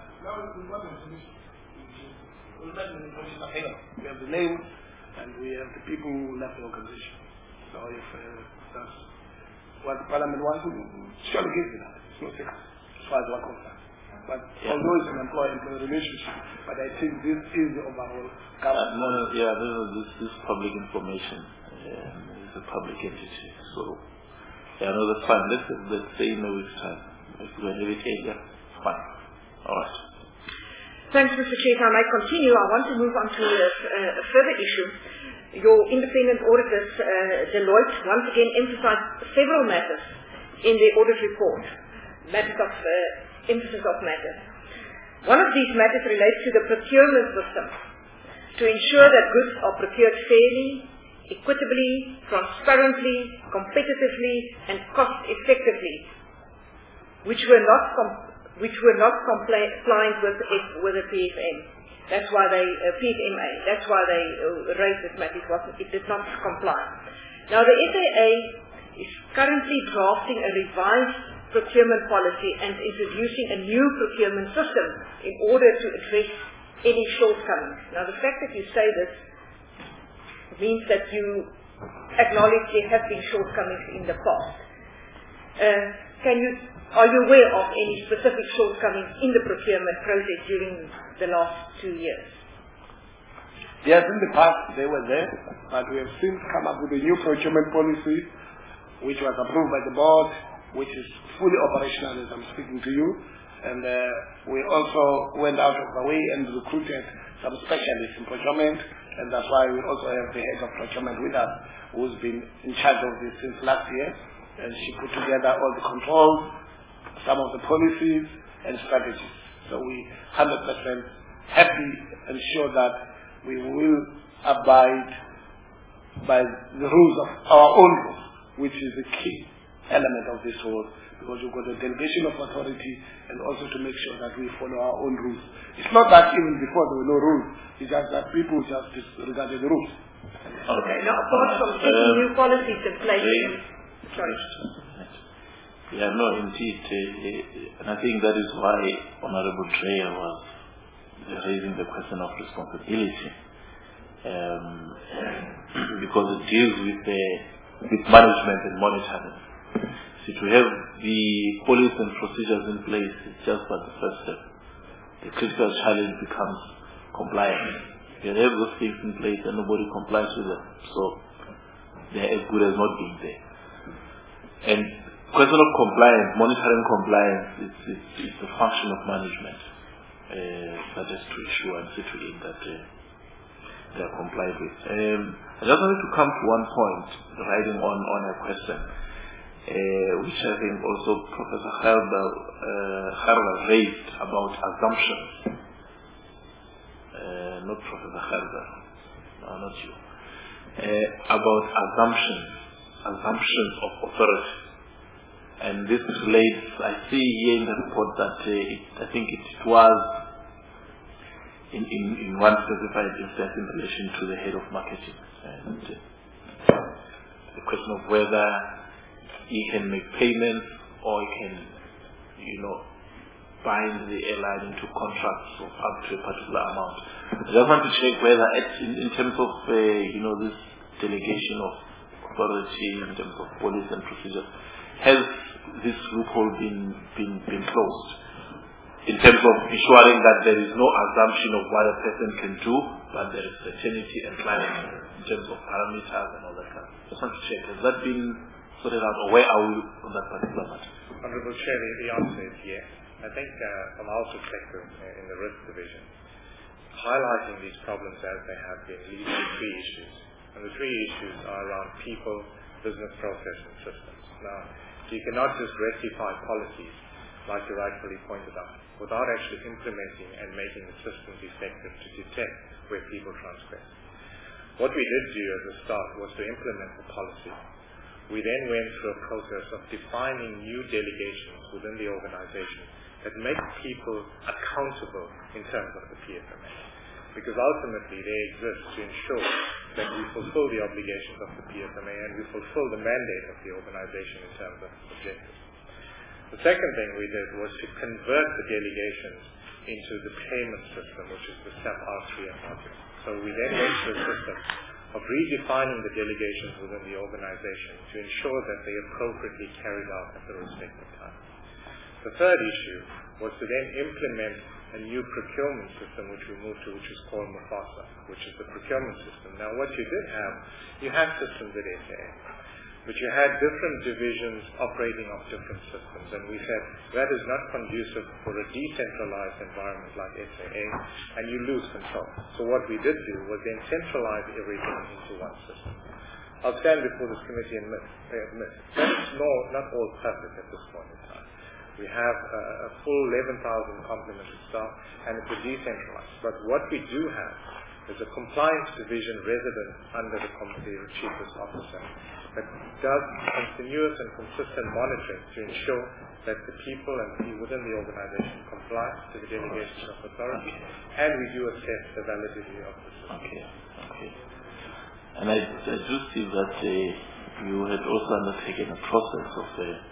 We have the names, and we have the people who left the organization. So if that's what the Parliament wants, we'll surely give you that. It's no secret, as far as we're concerned. But although it's an employer-employee relationship, but I think this is the overall government. This is public information. It's a public entity. So, that's fine. Let's say in a week's time. If we have it earlier, fine. All right. Thanks, Mr. Chair. If I may continue, I want to move on to a further issue. Your independent auditors, Deloitte, once again emphasized several matters in their audit report, matters of emphasis of matters. One of these matters relates to the procurement system to ensure that goods are procured fairly, equitably, transparently, competitively, and cost-effectively, which were not compliant with the PFM. That's why they PFMA. That's why they raised this matter. It did not comply. Now the SAA is currently drafting a revised procurement policy and introducing a new procurement system in order to address any shortcomings. Now the fact that you say this means that you acknowledge there have been shortcomings in the past. Are you aware of any specific shortcomings in the procurement process during the last 2 years? Yes, in the past they were there, but we have since come up with a new procurement policy which was approved by the board, which is fully operational as I'm speaking to you. And we also went out of the way and recruited some specialists in procurement, and that's why we also have the head of procurement with us, who's been in charge of this since last year, and she put together all the controls, some of the policies and strategies. So we 100% happy and sure that we will abide by the rules of our own rules, which is the key element of this whole, because we've got a delegation of authority and also to make sure that we follow our own rules. It's not that even before there were no rules, it's just that people just disregarded the rules. Okay, now apart from putting new policies in place, sorry. Yeah, no, indeed. And I think that is why Honorable Dreyer was raising the question of responsibility. because it deals with management and monitoring. So to have the policies and procedures in place is just but the first step. The critical challenge becomes compliance. If you have those things in place and nobody complies with them, so they're as good as not being there. And question of compliance, monitoring compliance, it's a function of management that is to ensure and see to it that they are complied with. I just wanted to come to one point, riding on a question, which I think also Professor Gerber raised about assumptions. Not Professor Gerber, no, not you. About assumptions of authority. And this relates, I see here in the report that I think it was in one specified instance in relation to the head of marketing. And the question of whether he can make payments or he can, bind the airline into contracts of up to a particular amount. I just want to check whether in terms of, this delegation of authority, in terms of policy and procedure, has this loophole been closed? In terms of ensuring that there is no assumption of what a person can do, but there is certainty and clarity in terms of parameters and all that kind of stuff. Just want to check, has that been sorted out, or where are we on that particular matter? Honourable Chair, the answer is yes. I think from our perspective in the risk division, highlighting these problems as they have been leads to three issues. And the three issues are around people, business process and systems. Now, you cannot just rectify policies, like you rightfully pointed out, without actually implementing and making the systems effective to detect where people transgress. What we did do as a start was to implement the policy. We then went through a process of defining new delegations within the organization that make people accountable in terms of the PFMA. Because ultimately they exist to ensure that we fulfill the obligations of the PFMA and we fulfill the mandate of the organization in terms of its objectives. The second thing we did was to convert the delegations into the payment system, which is the SAP R3 module. So we then went through a system of redefining the delegations within the organization to ensure that they appropriately carried out at the respective time. The third issue was to then implement a new procurement system which we moved to, which is called Mufasa, which is the procurement system. Now what you did have, you had systems at SAA, but you had different divisions operating off different systems, and we said that is not conducive for a decentralized environment like SAA, and you lose control. So what we did do was then centralize everything into one system. I'll stand before this committee and admit that it's not all perfect at this point in time. We have a full 11,000 complementary staff, and it's a decentralized. But what we do have is a compliance division resident under the Chief Risk Officer that does continuous and consistent monitoring to ensure that the people and within the organization comply to the delegations of authority, and we do assess the validity of the system. Okay. And I do see that you had also undertaken a process of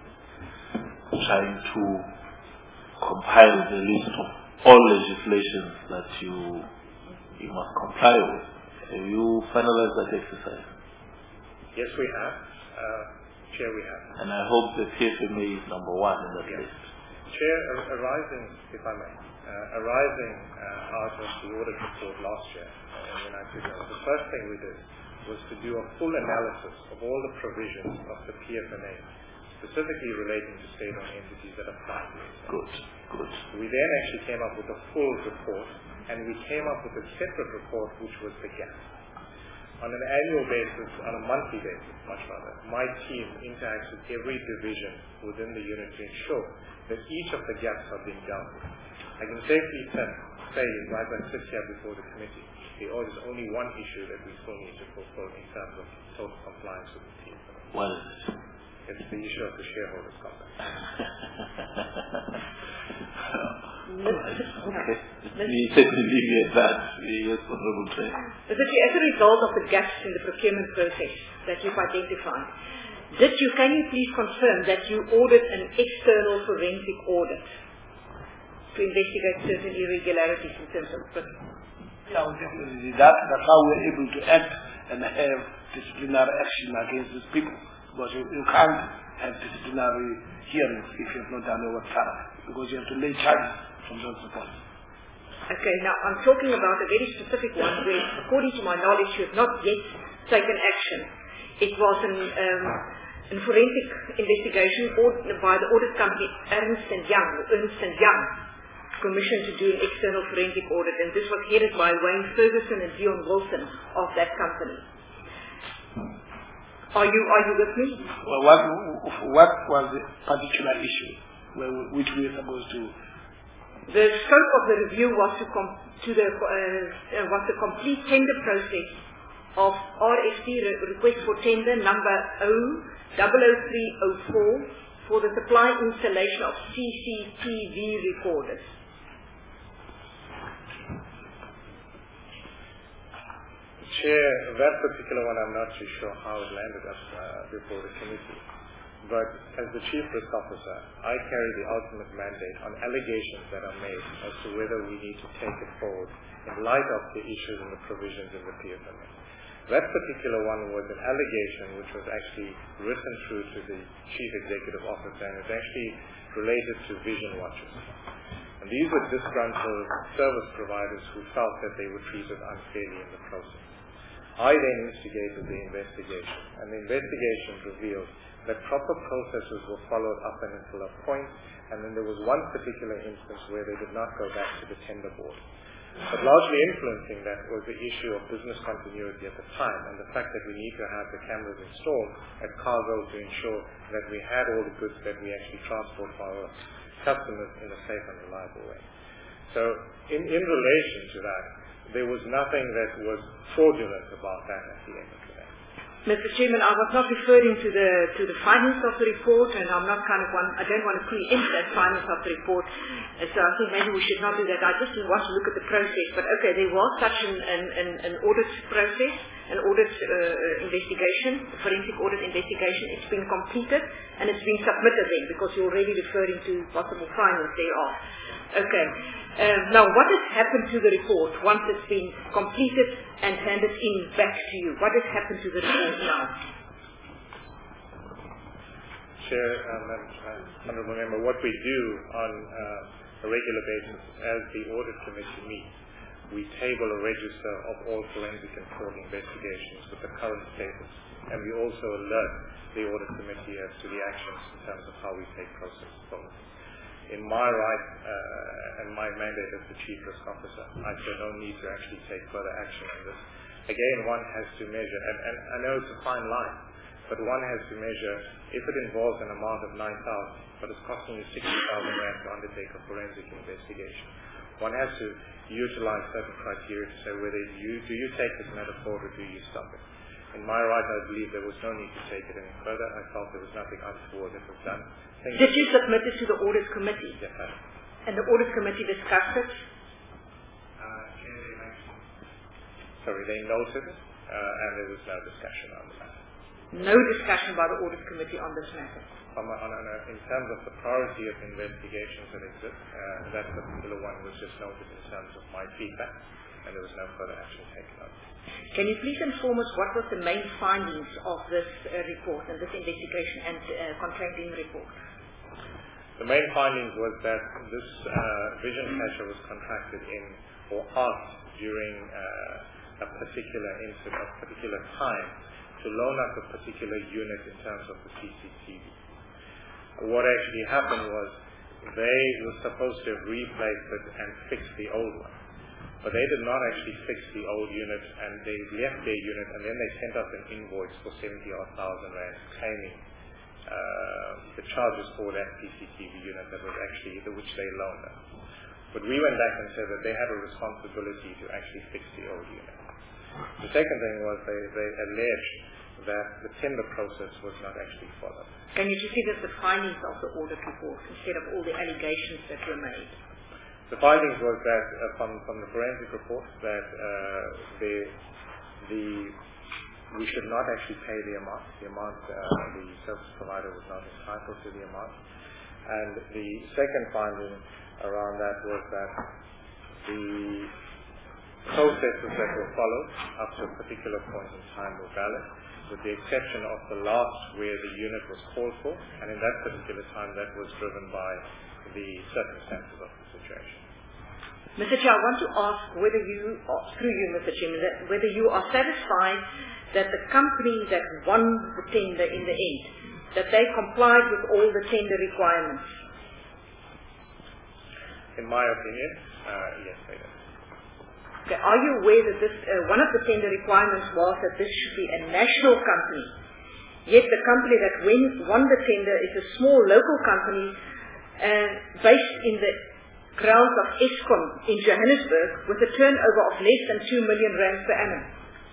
trying to compile the list of all legislations that you must comply with. Have you finalized that exercise? Yes, we have. Chair, we have. And I hope the PFMA is number one in that list. Chair, arising, if I may, out of the audit report last year in the United States, the first thing we did was to do a full analysis of all the provisions of the PFMA, specifically relating to state-owned entities that apply to it. Good. We then actually came up with a full report, and we came up with a separate report, which was the gap. On an annual basis, on a monthly basis, much rather, my team interacts with every division within the unit to ensure that each of the gaps are being dealt with. I can safely say, as I sit here before the committee, there is only one issue that we still need to fulfill in terms of total compliance with the team. What is it? It's the issue of the shareholders' conduct. Okay. We certainly leave it at that. Yes, Honourable Chair. As a result of the gaps in the procurement process that you've identified, can you please confirm that you ordered an external forensic audit to investigate certain irregularities in terms of Yeah, well, definitely. That's how we're able to act and have disciplinary action against these people. Because you can't have disciplinary hearings if you have not done your work thorough. Because you have to lay charges from those reports. Okay, now I'm talking about a very specific one where, according to my knowledge, you have not yet taken action. It was a forensic investigation by the audit company Ernst & Young, commissioned to do an external forensic audit, and this was headed by Wayne Ferguson and Dion Wilson of that company. Are you with me? Well, what was the particular issue which we are supposed to? The scope of the review was was the complete tender process of RFC request for tender number 00304 for the supply installation of CCTV recorders. Chair, that particular one, I'm not too sure how it landed up before the committee. But as the Chief Risk Officer, I carry the ultimate mandate on allegations that are made as to whether we need to take it forward in light of the issues and the provisions in the PFMA. That particular one was an allegation which was actually written through to the Chief Executive Officer, and it's actually related to Vision Watchers. And these were disgruntled service providers who felt that they were treated unfairly in the process. I then instigated the investigation, and the investigation revealed that proper processes were followed up until a point, and then there was one particular instance where they did not go back to the tender board. But largely influencing that was the issue of business continuity at the time, and the fact that we need to have the cameras installed at cargo to ensure that we had all the goods that we actually transport for our customers in a safe and reliable way. So in relation to that, there was nothing that was fraudulent about that at the end of the day. Mr. Chairman, I was not referring to the findings of the report, and I'm not I don't want to preempt that findings of the report, so I think maybe we should not do that. I just want to look at the process. But okay, there was such an audit process, an audit investigation, a forensic audit investigation. It's been completed, and it's been submitted then, because you're already referring to possible findings thereof. Okay. Now, what has happened to the report once it's been completed and handed in back to you? What has happened to the report now? Chair, Honourable Member, what we do on a regular basis as the audit committee meets, we table a register of all forensic and fraud investigations with the current status, and we also alert the audit committee as to the actions in terms of how we take process forward. In my right and my mandate as the Chief Risk Officer, I feel no need to actually take further action on this. Again, one has to measure, and I know it's a fine line, but one has to measure if it involves an amount of 9,000, but it's costing you 60,000 rand to undertake a forensic investigation. One has to utilize certain criteria to say whether do you take this matter forward or do you stop it. In my right, I believe there was no need to take it any further. I felt there was nothing untoward that was done. Did you submit it to the audit committee? Yes, I did. And the audit committee discussed it? Sorry, they noted it, and there was no discussion on the matter. No discussion by the audit committee on this matter? In terms of the priority of investigations that exist, that particular one was just noted in terms of my feedback, and there was no further action taken on it. Can you please inform us what was the main findings of this report and this investigation and contracting report? The main findings was that this vision catcher was contracted in or asked during a particular incident, a particular time, to loan up a particular unit in terms of the CCTV. What actually happened was they were supposed to have replaced it and fixed the old one. But they did not actually fix the old unit, and they left their unit, and then they sent us an invoice for 70,000 rand claiming the charges for that CCTV unit that was actually which they loaned us. But we went back and said that they had a responsibility to actually fix the old unit. The second thing was they alleged that the tender process was not actually followed. Can you just give us the findings of the audit report instead of all the allegations that were made? The findings was that from the forensic report that we should not actually pay the amount. The service provider was not entitled to the amount. And the second finding around that was that processes that were followed up to a particular point in time were valid, with the exception of the last where the unit was called for, and in that particular time that was driven by the circumstances of the situation. Mr. Chair, I want to ask whether you, through you, Mr. Chairman, whether you are satisfied that the company that won the tender in the end, that they complied with all the tender requirements? In my opinion, yes, they did. Okay, are you aware that this one of the tender requirements was that this should be a national company, yet the company that won the tender is a small local company based in the grounds of Eskom in Johannesburg with a turnover of less than 2 million rand per annum?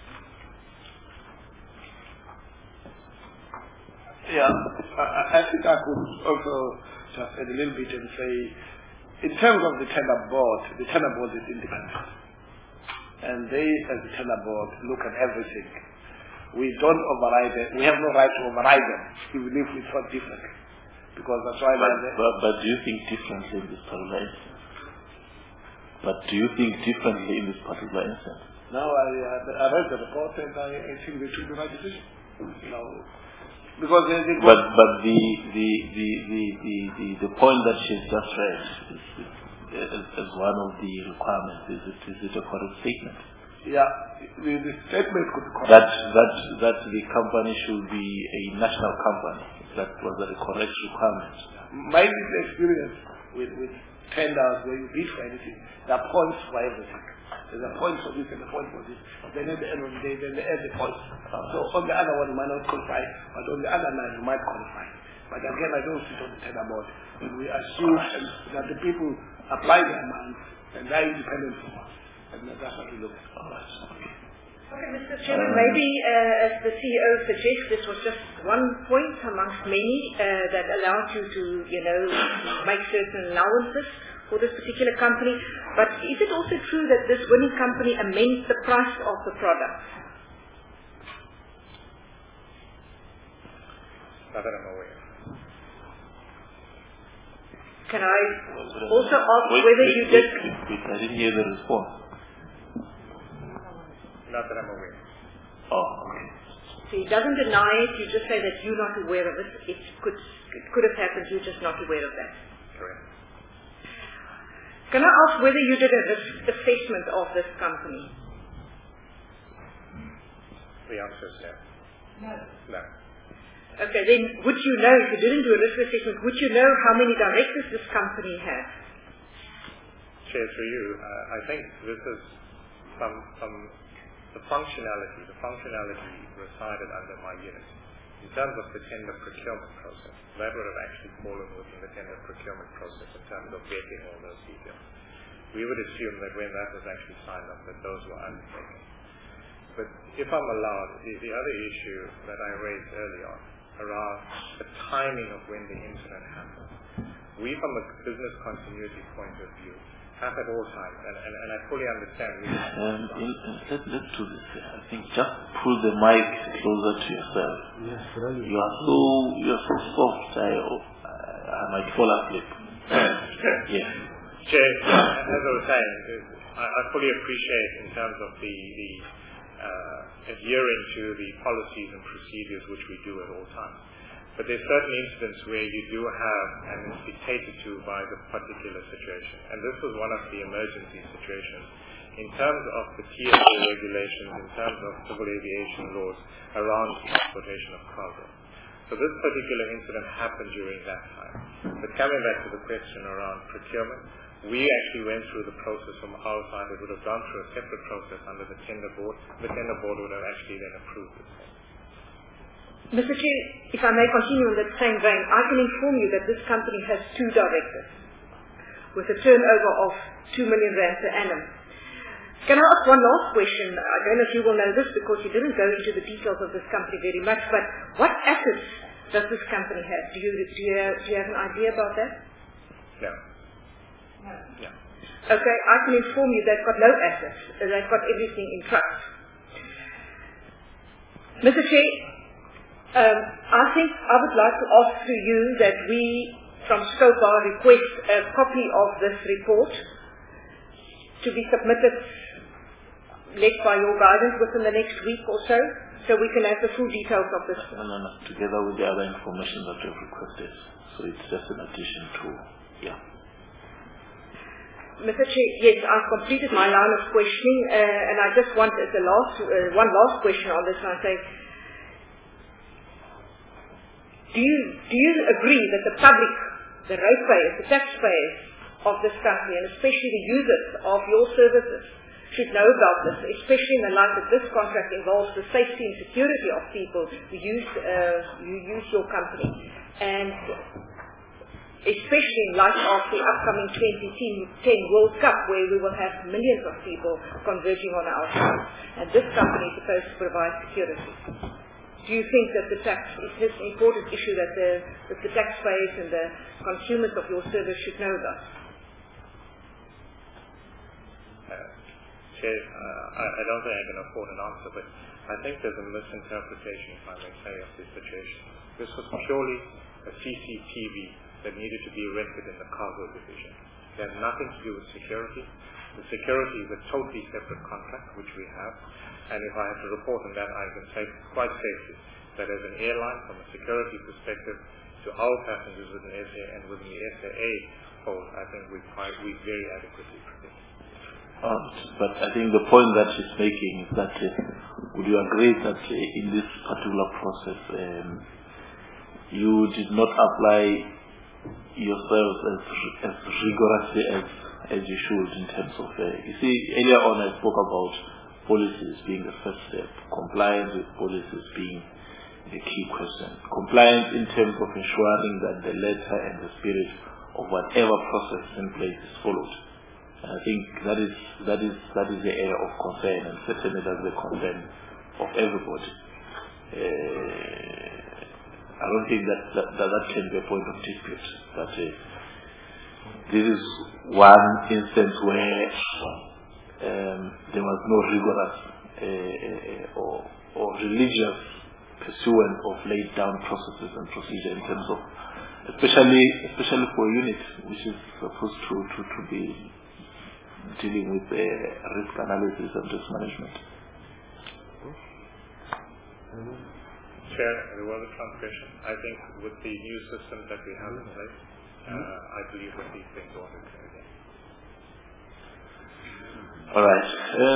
Yeah, I think I could also just add a little bit and say, in terms of the tender board is independent. And they, as the tender board, look at everything. We don't override it. We have no right to override them, even if we thought differently. Because that's why... But do you think differently in this particular instance? No, I read the report and I think they took the right decision. Because but the point that she's just read as one of the requirements, is it a correct statement? Yeah, the statement could be correct. That the company should be a national company. That was the correct requirement. My experience with tenders where you bid for anything, there are points for everything. There's a point for this and a point for this. Then at the end of the day, then they add the points. So on the other one you might not qualify, but on the other line you might qualify. But again, I don't sit on the tender board. And we assume that the people apply their minds and they're independent from us. And that's what we look at. Okay, Mr. Chairman, maybe as the CEO suggests, this was just one point amongst many that allowed you to, make certain allowances for this particular company. But is it also true that this winning company amends the price of the product? Not that I'm aware. Can I also ask whether you did... I didn't hear the response. Not that I'm aware. Oh, okay. So he doesn't deny it, you just say that you're not aware of it. It could have happened, you're just not aware of that. Correct. Can I ask whether you did a risk assessment of this company? The answer is no. No. Okay, then would you know, if you didn't do a risk assessment, would you know how many directors this company has? Chair, through you, I think this is the functionality resided under my unit. In terms of the tender procurement process, that would have actually fallen within the tender procurement process in terms of vetting all those details. We would assume that when that was actually signed up, that those were undertaken. But if I'm allowed, the other issue that I raised earlier on, around the timing of when the incident happened, we from a business continuity point of view have at all times, and I fully understand. Let's do this. I think just pull the mic closer to yourself. Yes, really. You are so soft. I might fall asleep. Yes. Chair, as I was saying, I fully appreciate in terms of the adhering to the policies and procedures which we do at all times. But there's certain incidents where you do have, and it's dictated to by the particular situation. And this was one of the emergency situations. In terms of the TSA regulations, in terms of civil aviation laws around transportation of cargo. So this particular incident happened during that time. But coming back to the question around procurement, we actually went through the process from our side. It would have gone through a separate process under the tender board. The tender board would have actually then approved it. Mr. Chair, if I may continue in that same vein, I can inform you that this company has 2 directors with a turnover of 2 million rand per annum. Can I ask one last question? I don't know if you will know this because you didn't go into the details of this company very much, but what assets does this company have? Do you have an idea about that? No. No. Okay, I can inform you they've got no assets. They've got everything in trust. Mr. Chair, I think I would like to ask to you that we from SCOPA request a copy of this report to be submitted led by your guidance within the next week or so we can have the full details of this? No. Together with the other information that you've requested. So it's just an addition to, yeah. Mr. Chair, yes, I've completed my line of questioning, and I just want as one last question on this. I say, do you agree that the public, the ratepayers, the taxpayers of this country, and especially the users of your services, should know about this, especially in the light that this contract involves the safety and security of people who use your company, and especially in light of the upcoming 2010 World Cup, where we will have millions of people converging on our sites, and this company is supposed to provide security. Do you think that is this an important issue that the taxpayers and the consumers of your service should know about? Chair, I don't think I can afford an answer, but I think there's a misinterpretation, if I may say, of this situation. This was purely a CCTV that needed to be rented in the cargo division. It had nothing to do with security. The security is a totally separate contract, which we have. And if I have to report on that, I can say quite safely that as an airline, from a security perspective, to our passengers within SA and within the SAA fold, I think we very adequately protect. But I think the point that she's making is that would you agree that in this particular process you did not apply yourselves as rigorously as you should in terms of you see, earlier on I spoke about policies being the first step, compliance with policies being the key question, compliance in terms of ensuring that the letter and the spirit of whatever process is in place is followed. And I think that is the area of concern, and certainly that's the concern of everybody. I don't think that can be a point of dispute. But this is one instance where there was no rigorous or religious pursuance of laid down processes and procedure in terms of, especially for a unit which is supposed to be dealing with risk analysis and risk management. Chair, there was a translation. I think with the new system that we have in place, I believe that these things ought to occur again. All right.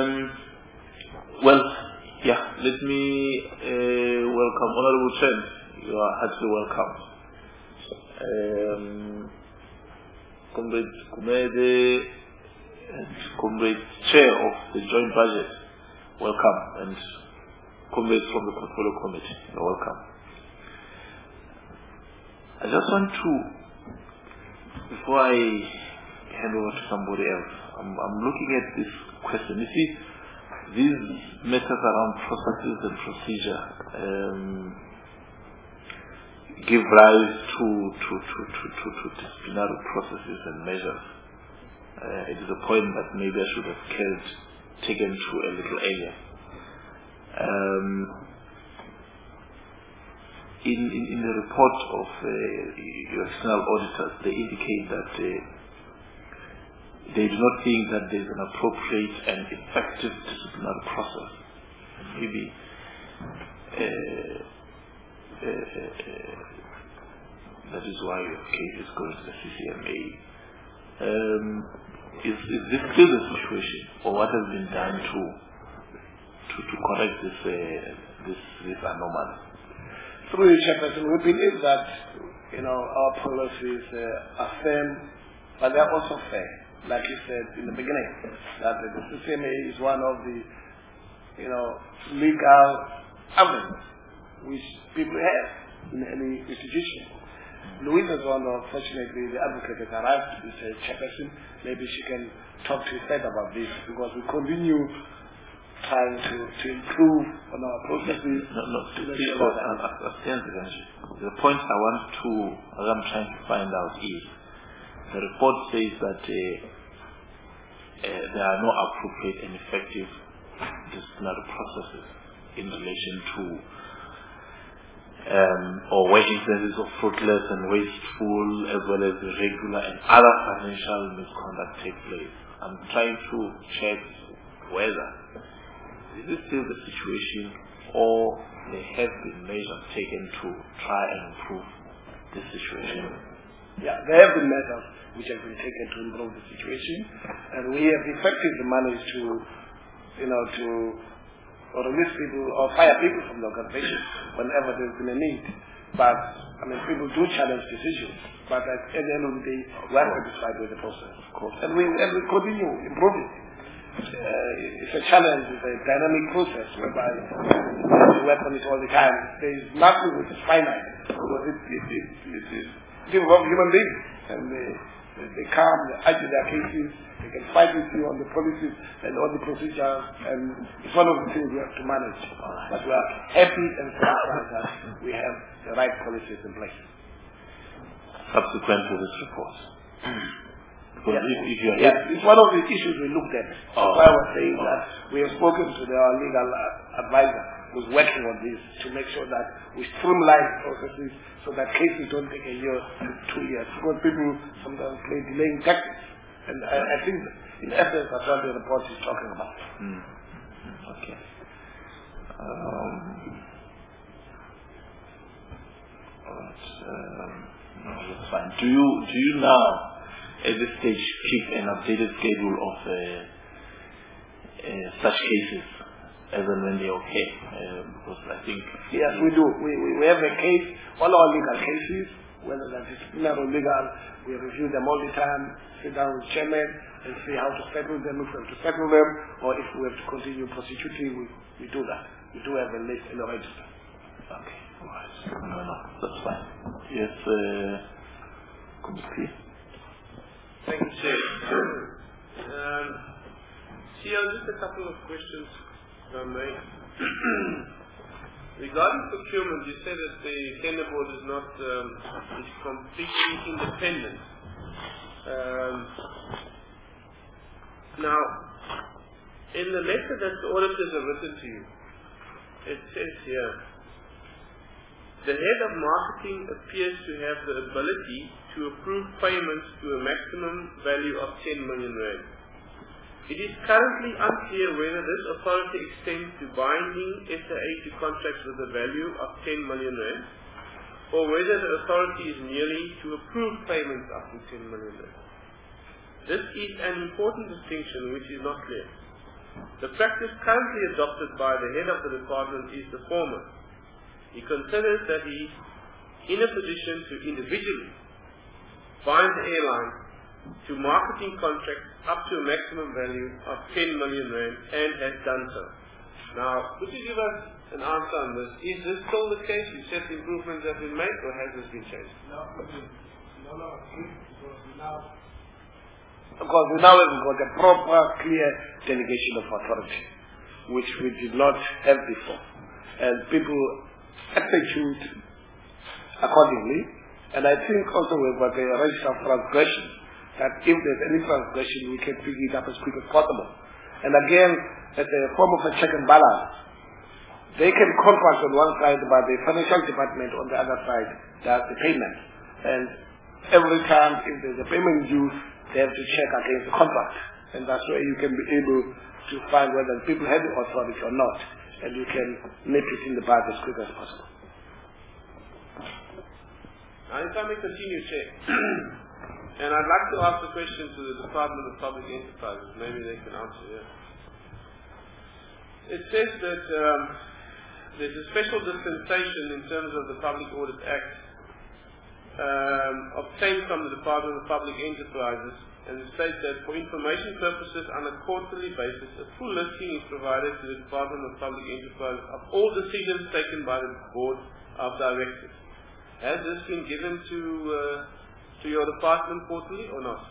Let me welcome Honorable Chen. You are heartily welcome. Comrade Kumede and Comrade Chair of the Joint Budget, welcome, and comrades from the Portfolio Committee, you're welcome. I just want to, before I hand over to somebody else, I'm looking at this question. You see, these matters around processes and procedure give rise to disciplinary processes and measures. It is a point that maybe I should have taken to a little earlier. In the report of your external auditors, they indicate that they do not think that there is an appropriate and effective disciplinary process. Maybe that is why your case is going to the CCMA. Is this still the situation, or what has been done to correct this anomaly? Through the Chairperson, we believe that our policies are firm, but they are also fair. Like you said in the beginning, that the CCMA is one of the legal avenues which people have in any institution. Louisa Zondo, fortunately, the advocate has arrived, is a chairperson. Maybe she can talk to you further about this, because we continue trying to improve on our processes. The point I'm trying to find out is, the report says that there are no appropriate and effective disciplinary processes in relation to or where instances of fruitless and wasteful, as well as irregular and other financial misconduct take place. I'm trying to check whether Is this still the situation, or there have been measures taken to try and improve this situation? Yeah, there have been measures which have been taken to improve the situation, and we have effectively managed to, to release people or fire people from the organization whenever there's been a need. But, people do challenge decisions, but at the end of the day, we are satisfied with the process, of course. And we continue improving. It's a challenge, it's a dynamic process whereby we work on it all the time. There is nothing which is finite, because it involves human beings, and they come, they argue their cases, they can fight with you on the policies and all the procedures, and it's one of the things we have to manage. But we are happy and satisfied that we have the right policies in place. Subsequent to this report. Because it's one of the issues we looked at. That's why I was saying that we have spoken to our legal advisor who's working on this to make sure that we streamline processes so that cases don't take a year to 2 years. Because people sometimes play delaying tactics. And I think in essence that's what the report is talking about. Okay. That's fine. Do you now at this stage keep an updated schedule of such cases as and when they occur? Because I think... Yes, we do. We have a case, all our legal cases, whether that is criminal or legal, we review them all the time, sit down with chairman and see how to settle them, if we have to settle them, or if we have to continue prosecuting, we do that. We do have a list in the register. Okay, all right. No, that's fine. Yes, Kumbuki. Thank you, Chair. CEO, just a couple of questions, if I may. Regarding procurement, you said that the tender board is not is completely independent. Now, in the letter that the auditors have written to you, it says here, the head of marketing appears to have the ability to approve payments to a maximum value of 10 million rand. It is currently unclear whether this authority extends to binding SAA to contracts with a value of 10 million rand, or whether the authority is merely to approve payments up to 10 million rand. This is an important distinction which is not clear. The practice currently adopted by the head of the department is the former. He considers that he is in a position to individually bind the airline to marketing contracts up to a maximum value of 10 million rand and has done so. Now, could you give us an answer on this? Is this still the case? You said the improvements have been made, or has this been changed? No. Because we now have got a proper, clear delegation of authority, which we did not have before. And people execute accordingly. And I think also we've got a register of transgression, that if there's any transgression, we can pick it up as quick as possible. And again, as a form of a check and balance, they can contract on one side, but the financial department on the other side does the payment. And every time if there's a payment due, they have to check against the contract. And that's where you can be able to find whether people have the authority or not. And you can nip it in the bud as quick as possible. Now, if I may continue, Chair. And I'd like to ask a question to the Department of Public Enterprises. Maybe they can answer here. It says that there's a special dispensation in terms of the Public Audit Act obtained from the Department of Public Enterprises, and it states that for information purposes on a quarterly basis, a full listing is provided to the Department of Public Enterprises of all decisions taken by the Board of Directors. Has this been given to your department quarterly or not?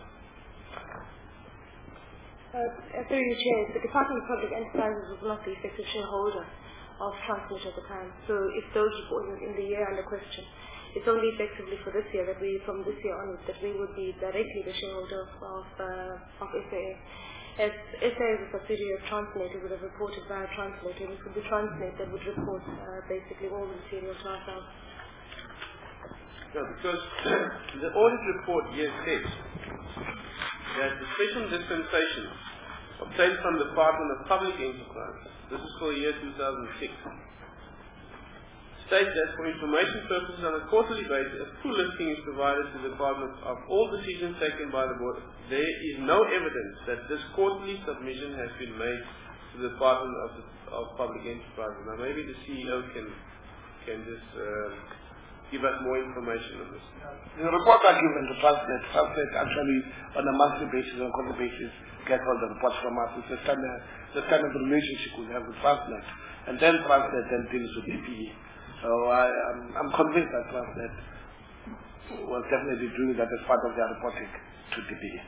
Through you, Chair, the Department of Public Enterprises was not the effective shareholder of Transnet at the time. So if those reports in the year under question, it's only effectively for this year from this year onwards, that we would be directly the shareholder of SAA. As SAA is a subsidiary of Transnet, it would have reported via Transnet, and it would be Transnet that would report basically all the material to ourselves. No, because the audit report here says that the special dispensation obtained from the Department of Public Enterprise. This is for the year 2006. States that for information purposes on a quarterly basis, a full listing is provided to the Department of all decisions taken by the Board. There is no evidence that this quarterly submission has been made to the Department of Public Enterprise. Now maybe the CEO can just give us more information on this. The reports are given to Transnet. Transnet actually on a monthly basis, on a quarterly basis, gets all the reports from us. It's the standard relationship we have with Transnet. And then Transnet then deals with DPE. So I'm convinced that Transnet was definitely doing that as part of their reporting to DPE.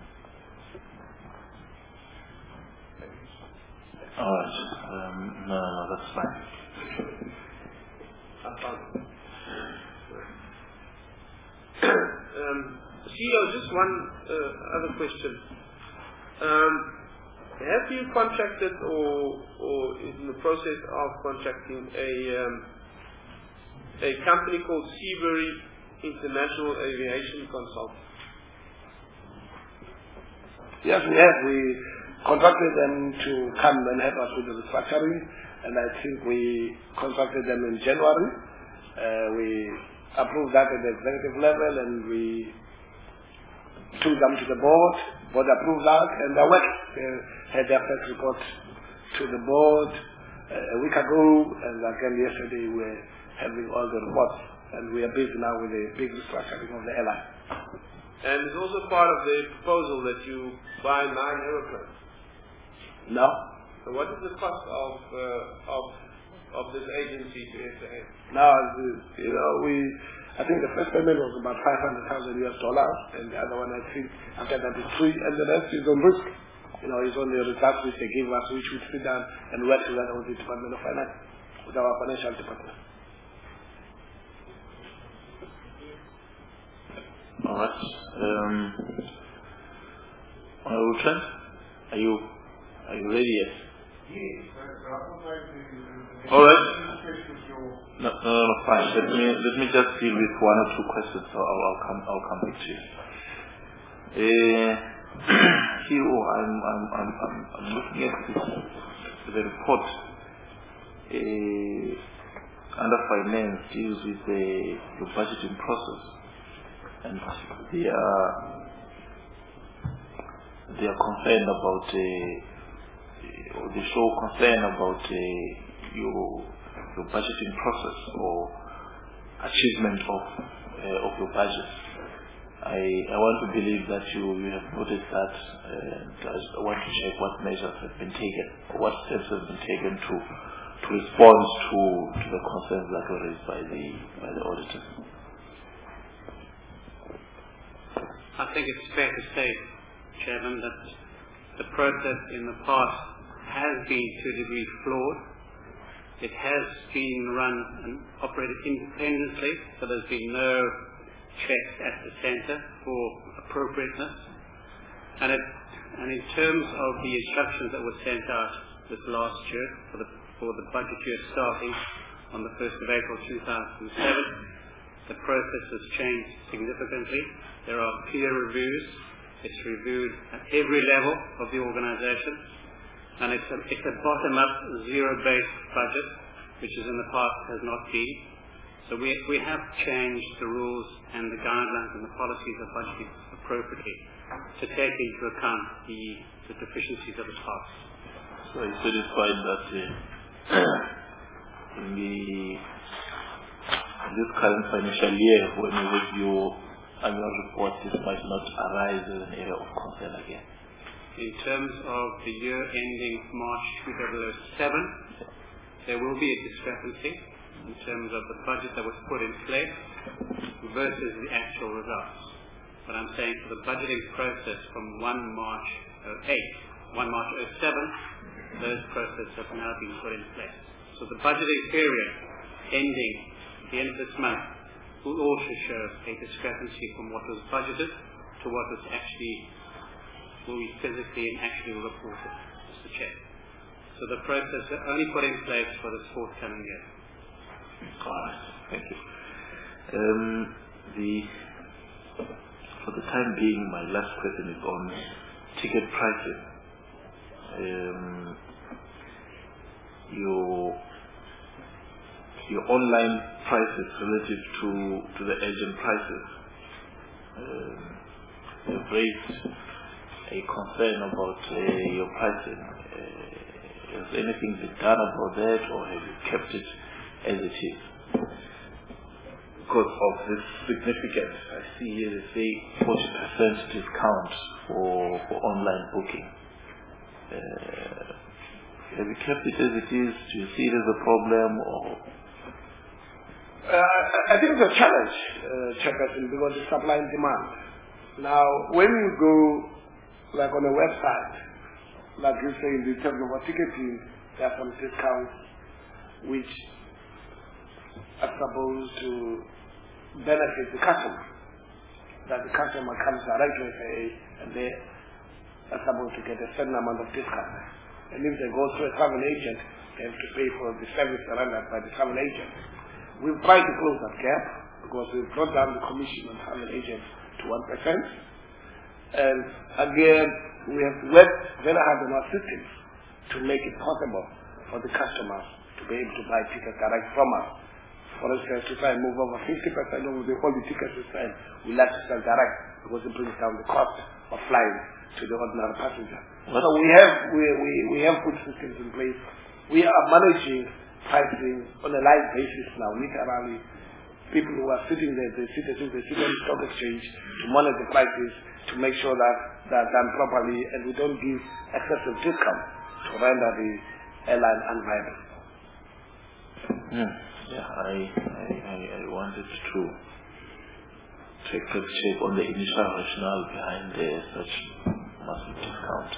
Alright. No, that's fine. CEO, just one other question. Have you contracted or is in the process of contracting a company called Seabury International Aviation Consulting? Yes, we have. We contracted them to come and help us with the restructuring, and I think we contracted them in January. We approved that at the executive level, and we took them to the board. Board approved that, and they had their first report to the board a week ago, and again yesterday we were having all the reports, and we are busy now with the big restructuring of the airline. And it's also part of the proposal that you buy 9 aeroplanes. No. So what is the cost of this agency to SAA? Now, I think the first payment was about $500,000 and the other one I think after that is free, and the rest is on risk. It's on the results which they give us, which we sit down and work together with the Department of Finance, with our financial department. All right. Richard, are you ready yet? Yes. All right. No, fine. Let me just deal with one or two questions. So I'll come back to you. Here, I'm looking at the report under finance deals with the budgeting process, and they are concerned about they show concern about your budgeting process or achievement of your budget. I want to believe that you have noticed that, and I want to check what measures have been taken, or what steps have been taken to respond to the concerns that were raised by the auditors. I think it's fair to say, Chairman, that the process in the past has been to a degree flawed. It has been run and operated independently, so there's been no checks at the centre for appropriateness. And in terms of the instructions that were sent out this last year for the budget year starting on the 1st of April 2007, the process has changed significantly. There are peer reviews. It's reviewed at every level of the organisation, and it's a bottom-up, zero-based budget, which is in the past has not been. So we have changed the rules and the guidelines and the policies of budgeting appropriately to take into account the deficiencies of the past. So are you satisfied that in this current financial year, when you review annual report, this might not arise as an area of concern again? In terms of the year ending March 2007, there will be a discrepancy in terms of the budget that was put in place versus the actual results. But I'm saying for the budgeting process from 1 March 07, those processes have now been put in place. So the budgeting period ending at the end of this month will also show a discrepancy from what was budgeted to what was will be physically and actually reported, Mr. Chair. So the process is only put in place for this forthcoming year. Alright, thank you. For the time being, my last question is on ticket prices. your online prices relative to the agent prices. You've raised a concern about your pricing. Has anything been done about that, or have you kept it as it is? Because of this significant, I see here they say 40% discount for online booking. Have you kept it as it is? Do you see it as a problem, or? I think it's a challenge, Chairperson, because it's supply and demand. Now, when you go, like on a website, like you say in terms of ticketing, there are some discounts which are supposed to benefit the customer. That the customer comes directly and they are supposed to get a certain amount of discount. And if they go through a travel agent, they have to pay for the service rendered by the travel agent. We've tried to close that gap because we've brought down the commission on travel agents to 1%. And again, we have worked very hard on our systems to make it possible for the customers to be able to buy tickets direct from us. For instance, to try and move over 50% of all the tickets we sell, we like to sell direct because it brings down the cost of flying to the ordinary passenger. So we have good systems in place. We are managing pricing on a live basis now, literally. People who are sitting there, they sit on the stock exchange to monitor the prices, to make sure that they're done properly, and we don't give excessive discount to render the airline unviable. Yeah, I wanted to take a check on the initial rationale behind such massive discount.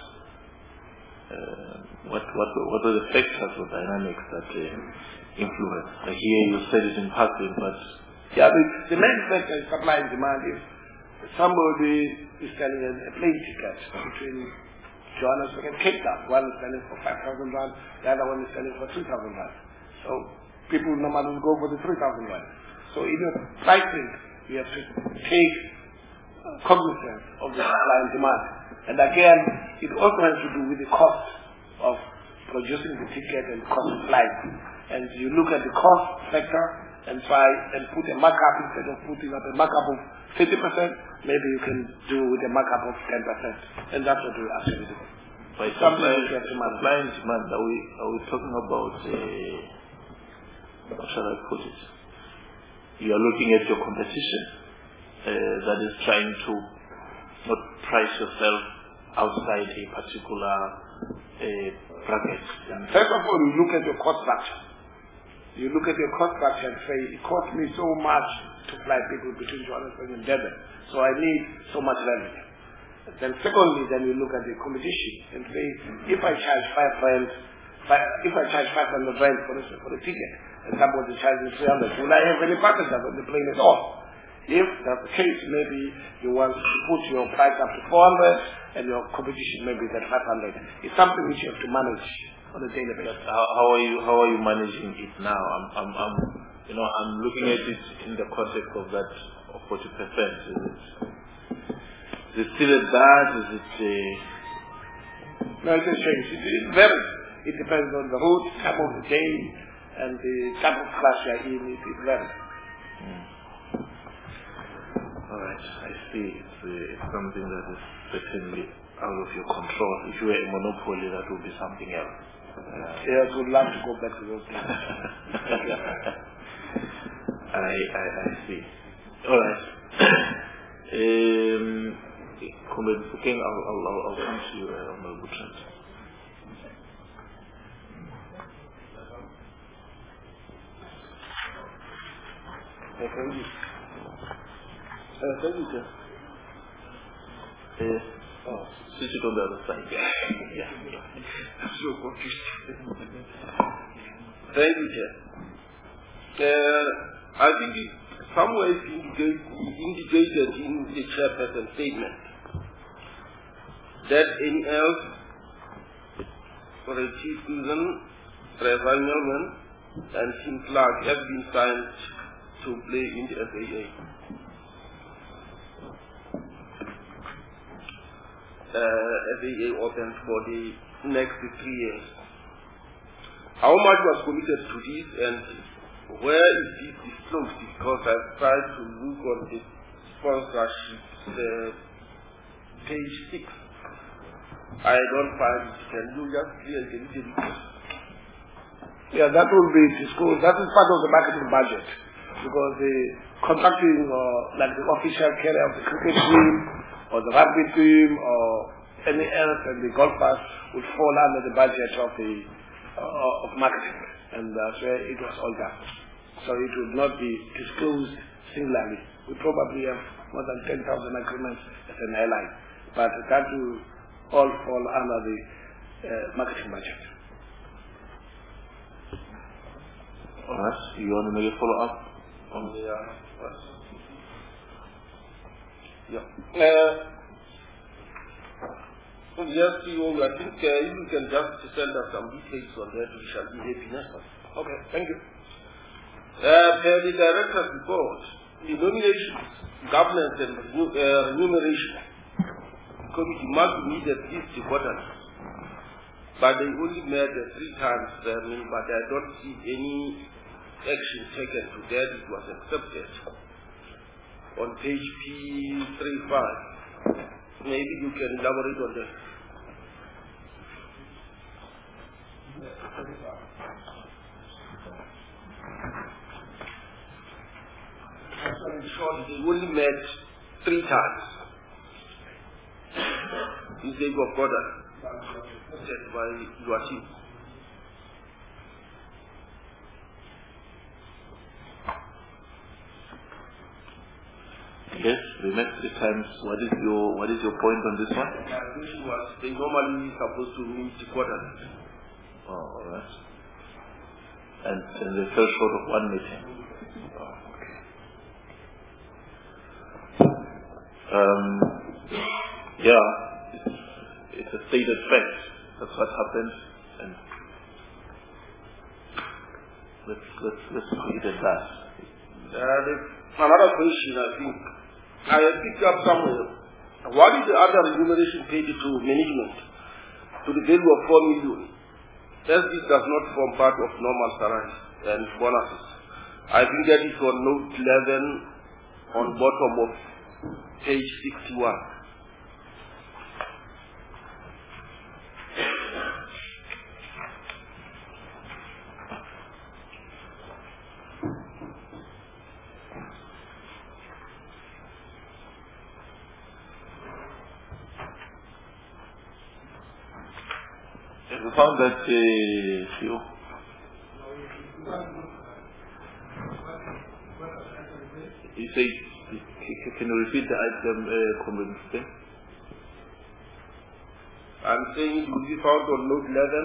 What were the factors or dynamics that influence? I hear you said it in passing, but the main factor is supply and demand. If somebody is selling a plane ticket between Johannesburg and Cape Town, one is selling for 5,000 rand, the other one is selling for 2,000 rand. So people normally go for the 3,000 rand. So in your pricing, you have to take cognizance of the supply and demand. And again, it also has to do with the cost of producing the ticket and the cost of flight. And you look at the cost factor and try and put a markup instead of putting up a markup of 50%, maybe you can do with a markup of 10%. And that's what we actually do. By supply and demand, are we talking about, how shall I put it? You are looking at your competition that is trying to not price yourself outside a particular bracket. First of all, you look at your cost structure. You look at your cost structure and say, it costs me so much to fly people between Johannesburg and Durban, so I need so much revenue. Then secondly, then you look at the competition and say, if I charge 500 rand for the ticket, and somebody charges 300, will I have any passengers on the plane at all? If that's the case, maybe you want to put your price up to 400 and your competition maybe is at 500. It's something which you have to manage on a daily basis. How are you managing it now? I'm looking at it in the context of that of 40%. Is it still at that? Is it No, it's a change. It varies. It depends on the route, time of the day, and the type of class you are in. It varies. Alright, I see. It's something that is certainly out of your control. If you were a monopoly, that would be something else. Yes, would love to go back to those things. I see. Alright. Comrade Fukeng, I'll come to you, Honorable Trent. Thank you. Thank you, sir. Switch it on the other side. Yeah. I'm so confused. Thank you, sir. I think it somewhere indicated in the chairperson's statement that NL for a chief Susan, Trevor Newman, and Tim Clark have been signed to play in the FAA. FAA opens for the next 3 years. How much was committed to this and where is this disclosed? Because I've tried to look on the sponsorship page 6. I don't find it. Can you just clear it a little bit? Yeah, that will be disclosed. That is part of the marketing budget. Because the contracting, like the official carrier of the cricket team, or the rugby team, or any else, and the golfers would fall under the budget of the of marketing, and that's where it was all done. So it would not be disclosed singularly. We probably have more than 10,000 agreements as an airline, but that will all fall under the marketing budget. All right. You want to make a follow-up on the Yes, I think you can just send us some details on that. We shall be happy. Okay, thank you. Per the director's report, the nominations, governance and remuneration committee must meet at least quarterly. But they only met 3 times, but I don't see any action taken to that. It was accepted. On page P35, maybe you can elaborate on that. In short, they only met 3 times. In the of God, said by your team. Yes, we met 3 times. What is your point on this one? My question was they normally supposed to meet quarterly. Oh, all right. And they fell short of 1 meeting. Oh, okay. Yeah, it's a stated fact. That's what happened, and let's read it that. Another question, I think. I picked up somewhere. What is the other remuneration paid to management to the value of 4 million? As this does not form part of normal salaries and bonuses. I think that is on note 11 on bottom of page 61. We found that few. You say, can you repeat the item, Comrade? I'm saying it will be found on note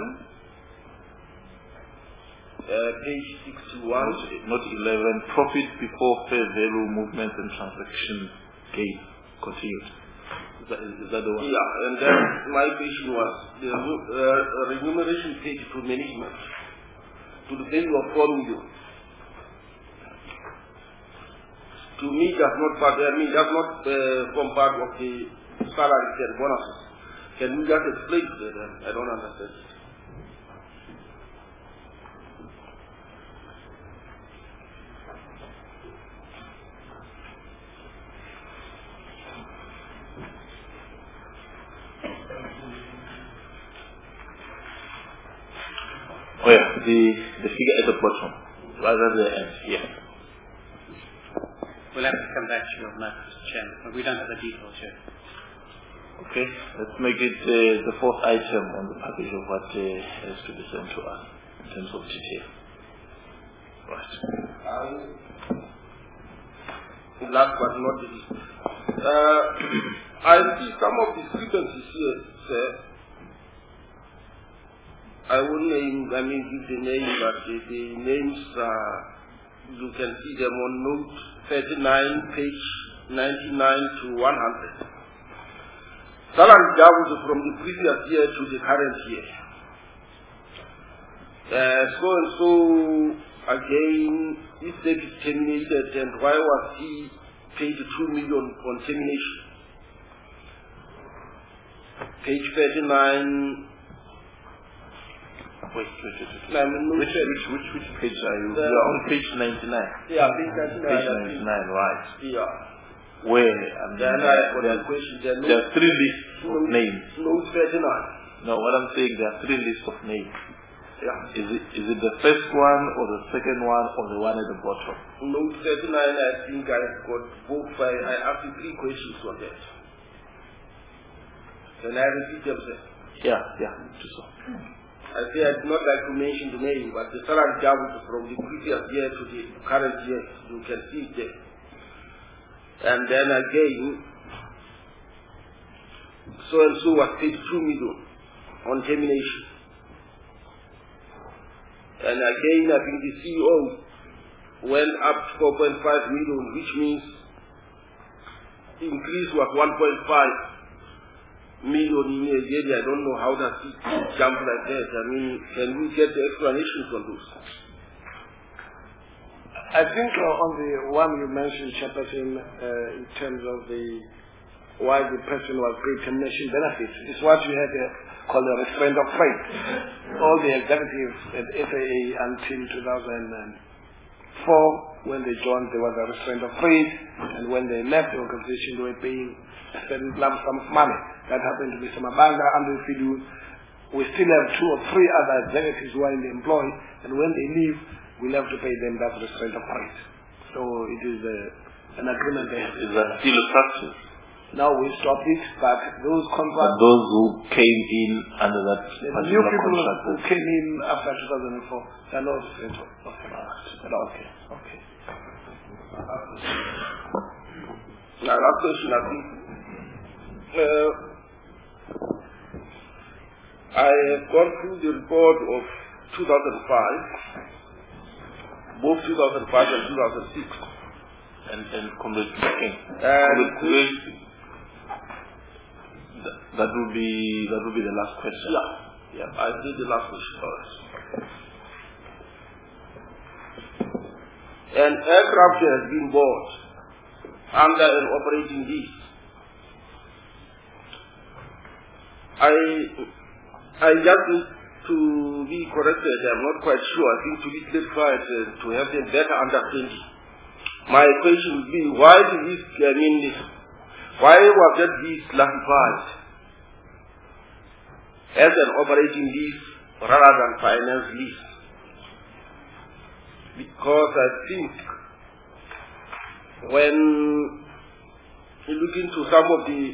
11, page 61. Note 11, profit before fair value movement and transaction gain continued. Is that the one? Yeah, and then my question was the remuneration paid to management to the value of 4 million. To me, does not form part of the salaries and bonuses. Can you just explain that? I don't understand it. Oh yeah, the figure at the bottom, rather than the end, yeah. We'll have to come back to you on that, Mr. Chairman, but we don't have the details yet. Okay, let's make it the 4th item on the package of what has to be sent to us in terms of detail. Right. Last but not least, I see some of the discrepancies here, sir. I won't give the name, but the names you can see them on note 39, page 99 to 100. Salary doubled from the previous year to the current year. So and so again, this date is terminated, and why was he paid 2 million on termination? Page 39. Wait. Which page are you? You're on page 99. Yeah, page 99. Page 99, right. Yeah. Where? Then I have got a question. There are 3 lists of names. Note 39. No, what I'm saying, there are 3 lists of names. Yeah. Is it the first one, or the second one, or the one at the bottom? Note 39, I think I've got both. I asked you 3 questions on that. Can I repeat them, sir? Yeah, do so. I say I do not like to mention the name, but the salary jumped from the previous year to the current year. You can see it there. And then again, so and so was paid 2 million on termination. And again, I think the CEO went up to 4.5 million, which means the increase was 1.5 million in a year. I don't know how does it jump like that. I mean, can we get the explanations on those? I think on the one you mentioned, Chairperson, in terms of why the person was paid termination benefits, is what you had called a restraint of trade. All the executives at SAA until 2004, when they joined, there was a restraint of trade, and when they left the organization, they were paying a certain lump sum of money. That happened to be Samabanga, Andrew Fidu. We still have 2 or 3 other executives who are in the employ, and when they leave, we'll have to pay them that restraint of trade. So it is an agreement there. Is that still a practice? Now we stopped it, but those contracts... But those who came in under that the new people who came in after 2004, they are not restraint of trade. Okay. Now, last question, I think. I have gone through the report of 2005, both 2005 and 2006. And congratulations. That will be the last question. Yeah, I did the last question first. An aircraft has been bought under an operating lease. I just need to be corrected. I'm not quite sure. I think to be clarified, to have a better understanding. My question would be, why was that lease classified as an operating lease rather than finance lease? Because I think when you look into some of the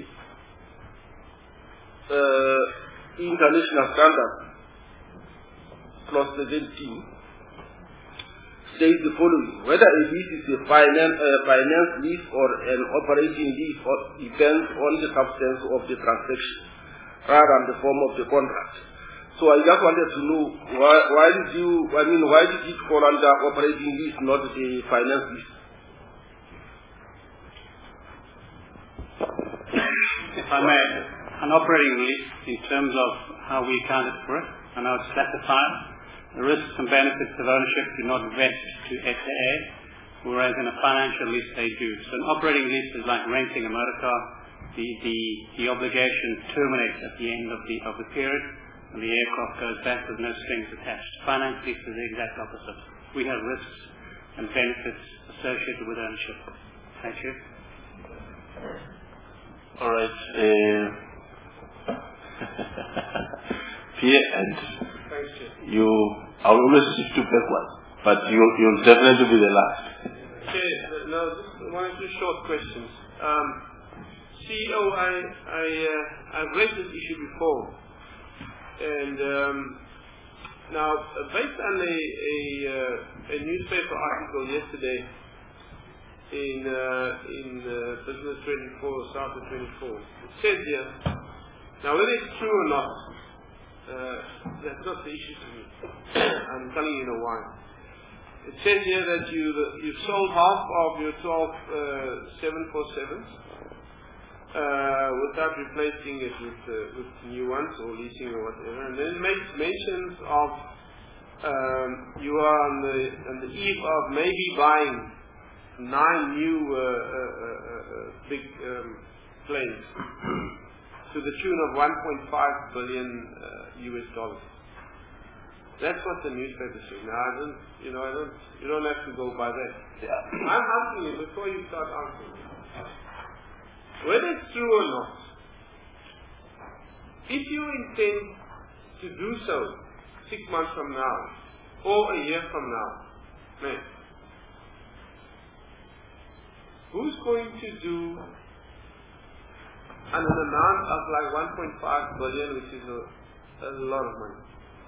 international standards, clause 17 says the following: whether a lease is a finance lease or an operating lease depends on the substance of the transaction rather than the form of the contract. So I just wanted to know why did it fall under operating lease, not the finance lease? If I may, an operating lease, in terms of how we account for it, and how it's classified, the risks and benefits of ownership do not vest to SAA, whereas in a financial lease they do. So an operating lease is like renting a motor car. The obligation terminates at the end of the period, and the aircraft goes back with no strings attached. Finance lease is the exact opposite. We have risks and benefits associated with ownership. Thank you. All right. Pierre, and I will always shift you backwards, but you'll definitely be the last. Okay, now just one or two short questions. CEO, I've raised this issue before, and now based on a newspaper article yesterday in Business 24, Southern 24, it said here, now whether it's true or not, that's not the issue to me. I'm telling you why. It says here that you sold half of your 12 747s without replacing it with new ones or leasing or whatever. And then it makes mentions of you are on the eve of maybe buying 9 new big planes to the tune of $1.5 billion US. That's what the newspapers say. Now, you don't have to go by that. I'm asking you, before you start answering, whether it's true or not, if you intend to do so 6 months from now, or a year from now, man, who's going to do an amount of like 1.5 billion, which is a lot of money?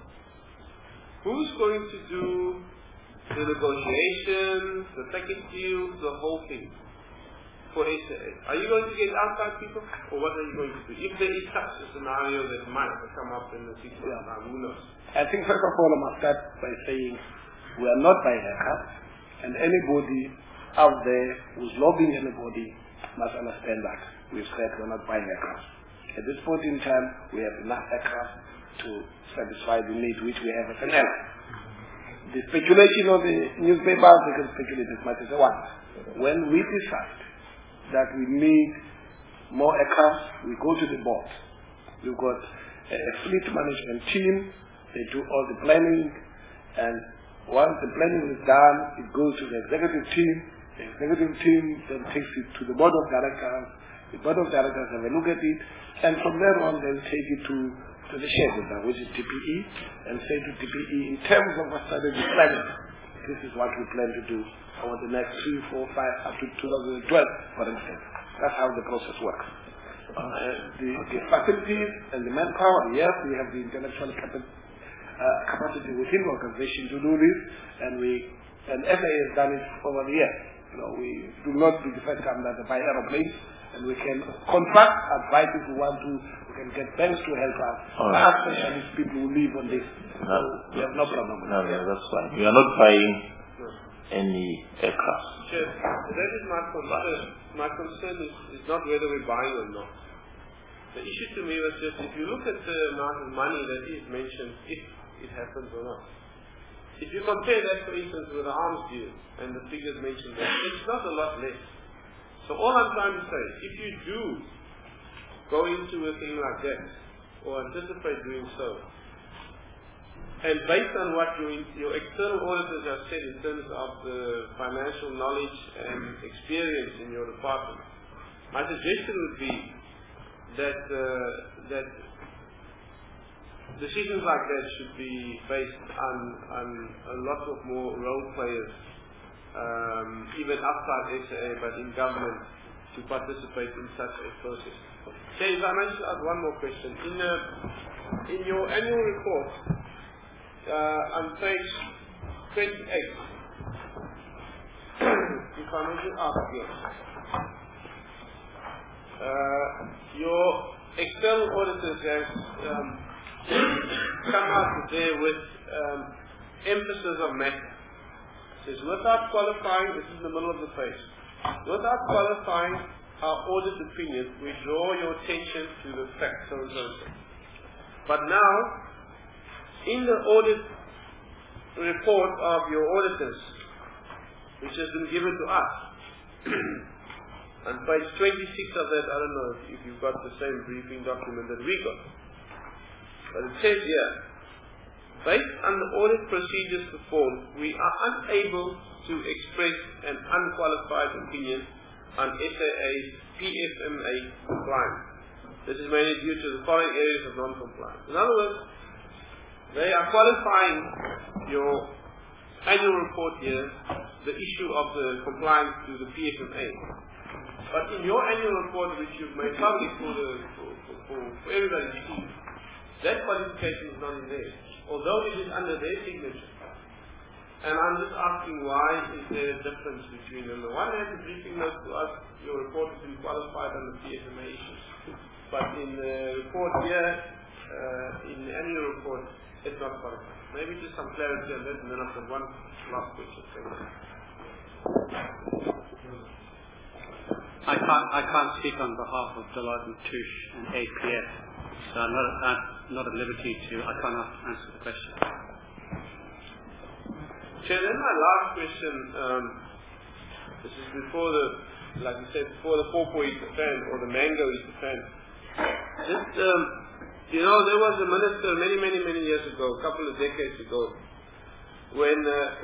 Who's going to do the negotiations, the package deals, the whole thing for SAA? Are you going to get outside people, or what are you going to do? If there is such a scenario that might come up in the 6 months time, who knows? I think first of all I must start by saying we are not buying aircraft, and anybody out there who's lobbying anybody must understand that. We've said we're not buying aircraft. At this point in time, we have enough aircraft to satisfy the need which we have as an airline. The speculation of the newspapers, they can speculate as much as they want. When we decide that we need more aircraft, we go to the board. We've got a fleet management team, they do all the planning, and once the planning is done, it goes to the executive team. The executive team then takes it to the board of directors. The board of directors have a look at it, and from there on they'll take it to the shareholder, which is DPE, and say to DPE, in terms of our strategy planning, this is what we plan to do over the next 3, 4, 5, up to 2012, for instance. That's how the process works. The facilities and the manpower, yes, we have the intellectual capacity within the organization to do this, and FAA has done it over the years. We do not do the first time that they buy aeroplanes, and we can contract advice if we want to. We can get banks to help us. Our specialist people who live on this. So we have no problem with that. No, that's fine. We are not buying any aircraft. Sure. That is my concern. My concern is not whether we're buying or not. The issue to me was just if you look at the amount of money that is mentioned, if it happens or not. If you compare that, for instance, with the arms deal and the figures mentioned there, it's not a lot less. So all I'm trying to say, if you do go into a thing like that, or anticipate doing so, and based on what your external auditors have said in terms of the financial knowledge and experience in your department, my suggestion would be that decisions like that should be based on a lot of more role players, even outside SAA, but in government, to participate in such a process. Okay, if I may ask one more question. In your annual report, on page 28, if I may ask you, your external auditors have come out there with emphasis of matter. It says, without qualifying, this is in the middle of the page, without qualifying our audit opinion, we draw your attention to the fact, so and so. But now, in the audit report of your auditors, which has been given to us, on page 26 of that, I don't know if you've got the same briefing document that we got, but it says here, based on the audit procedures performed, we are unable to express an unqualified opinion on SAA's PFMA compliance. This is mainly due to the following areas of non-compliance. In other words, they are qualifying your annual report here, the issue of the compliance to the PFMA. But in your annual report, which you've made public for everybody to see, that qualification is not in there, although it is under their signature. And I'm just asking, why is there a difference between them? On the one hand, the briefing note to us, your report has been qualified on the PFMA issues. But in the report here, in the annual report, it's not qualified. Maybe just some clarity on that, and then I've got one last question. Thank you. I can't speak on behalf of Deloitte & Touche and APS, so I'm not at liberty to, I cannot answer the question. Chair, then my last question, this is before the, like you said, before the 4.8% or the mango is the fan. Just, You know, there was a minister many years ago, a couple of decades ago, when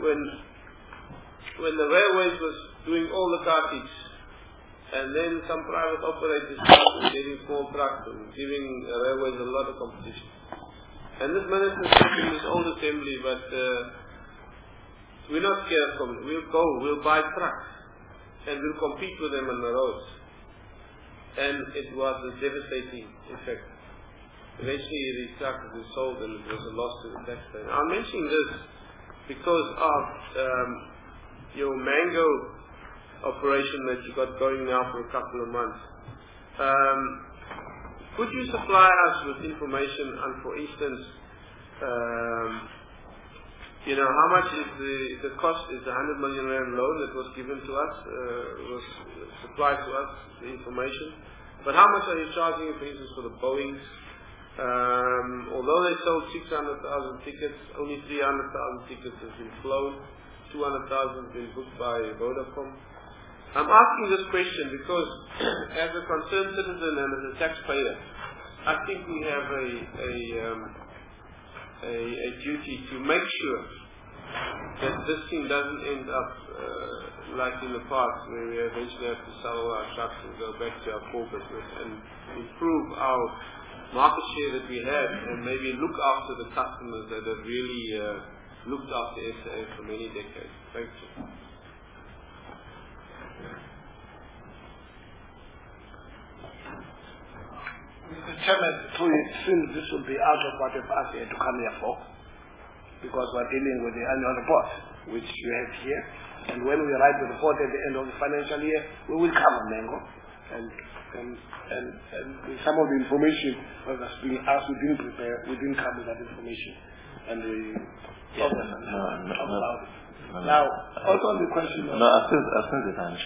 the railways was doing all the cartage, and then some private operators started getting small trucks and giving railways a lot of competition. And this minister said in his old assembly, but we're not scared of it. We'll buy trucks, and we'll compete with them on the roads. And it was a devastating effect. Eventually these trucks were sold and it was a loss to the taxpayer. I'm mentioning this because of your mango operation that you got going now for a couple of months. Could you supply us with information on, for instance, how much is the cost is the 100 million rand loan that was given to us, was supplied to us, the information. But how much are you charging, for instance, for the Boeings? Although they sold 600,000 tickets, only 300,000 tickets have been flown, 200,000 have been booked by Vodacom. I'm asking this question because as a concerned citizen and as a taxpayer, I think we have a duty to make sure that this thing doesn't end up like in the past, where we eventually have to sell our trucks and go back to our core business and improve our market share that we have, and maybe look after the customers that have really looked after SAA for many decades. Thank you. Mr. Chairman, since this will be out of what I've asked you to come here for, because we're dealing with the annual report, which you have here, and when we write the report at the end of the financial year, we will cover Mango, and some of the information that was being asked, we didn't prepare, we didn't come with that information, and we talk about it. Now, also on the question of... No, I said the lunch.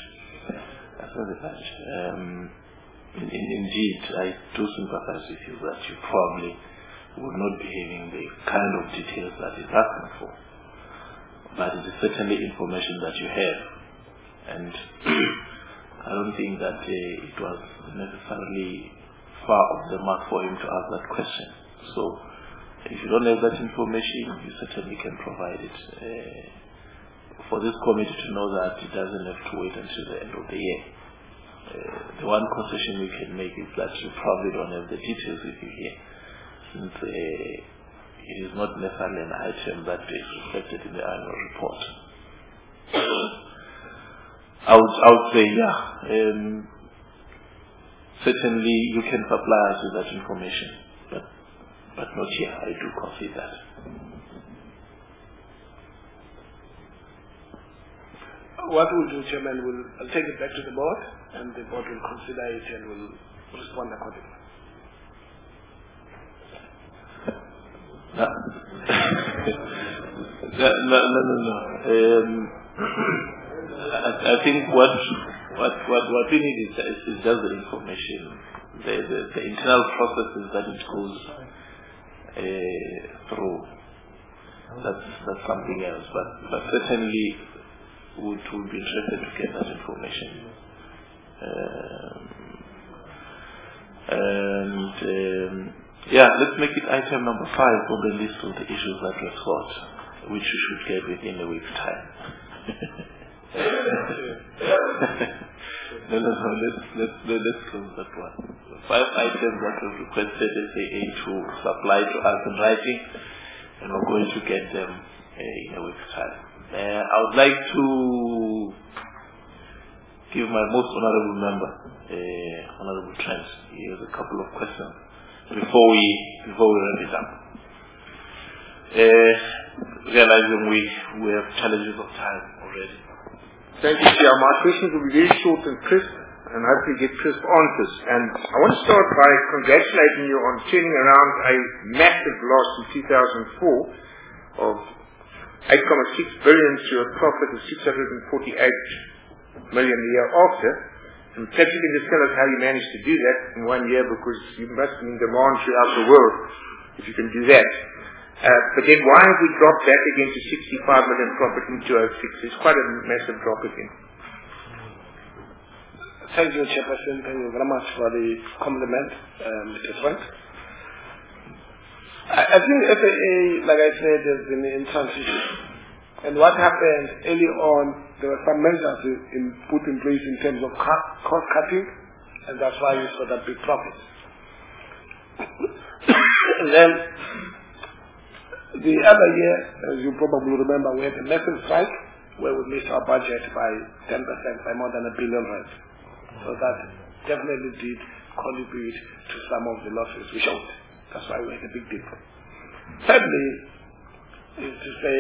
Indeed, I do sympathize with you that you probably would not be having the kind of details that is asking for. But it is certainly information that you have. And I don't think that it was necessarily far off the mark for him to ask that question. So, if you don't have that information, you certainly can provide it. For this committee to know that it doesn't have to wait until the end of the year. The one concession we can make is that you probably don't have the details with you here, since it is not necessarily an item that is reflected in the annual report. I would say, certainly you can supply us with that information, but not here. I do concede that. What we'll do, Chairman, I'll take it back to the board, and the board will consider it and will respond accordingly. No. I think what we need is just the information, the internal processes that it goes through. That's something else, but certainly would be interested to get that information. Let's make it item number 5 on the list of the issues that were sought, which you should get within a week's time. Let's close that one. 5 items that were requested SAA to supply to us in writing, and we're going to get them in a week's time. I would like to give my most honorable member, Honorable Trent. He has a couple of questions before we wrap it up. Realizing we have challenges of time already. Thank you, Chair. My questions will be very short and crisp, and hopefully get crisp answers. And I want to start by congratulating you on turning around a massive loss in 2004 of 8.6 billion to a profit of 648 million the year after. And perhaps you can just tell us how you managed to do that in 1 year, because you must be in demand throughout the world if you can do that. But then why have we dropped back again to 65 million profit in 2006? It's quite a massive drop again. Thank you, Chairperson. Thank you very much for the compliment, Mr. Trent. I think FAA, like I said, has been in transition. And what happened early on, there were some measures put in place in terms of cost cutting, and that's why we saw that big profit. And then the other year, as you probably remember, we had a massive strike where we missed our budget by 10%, by more than R1 billion. So that definitely did contribute to some of the losses we showed. That's why we had a big dip. Thirdly, is to say,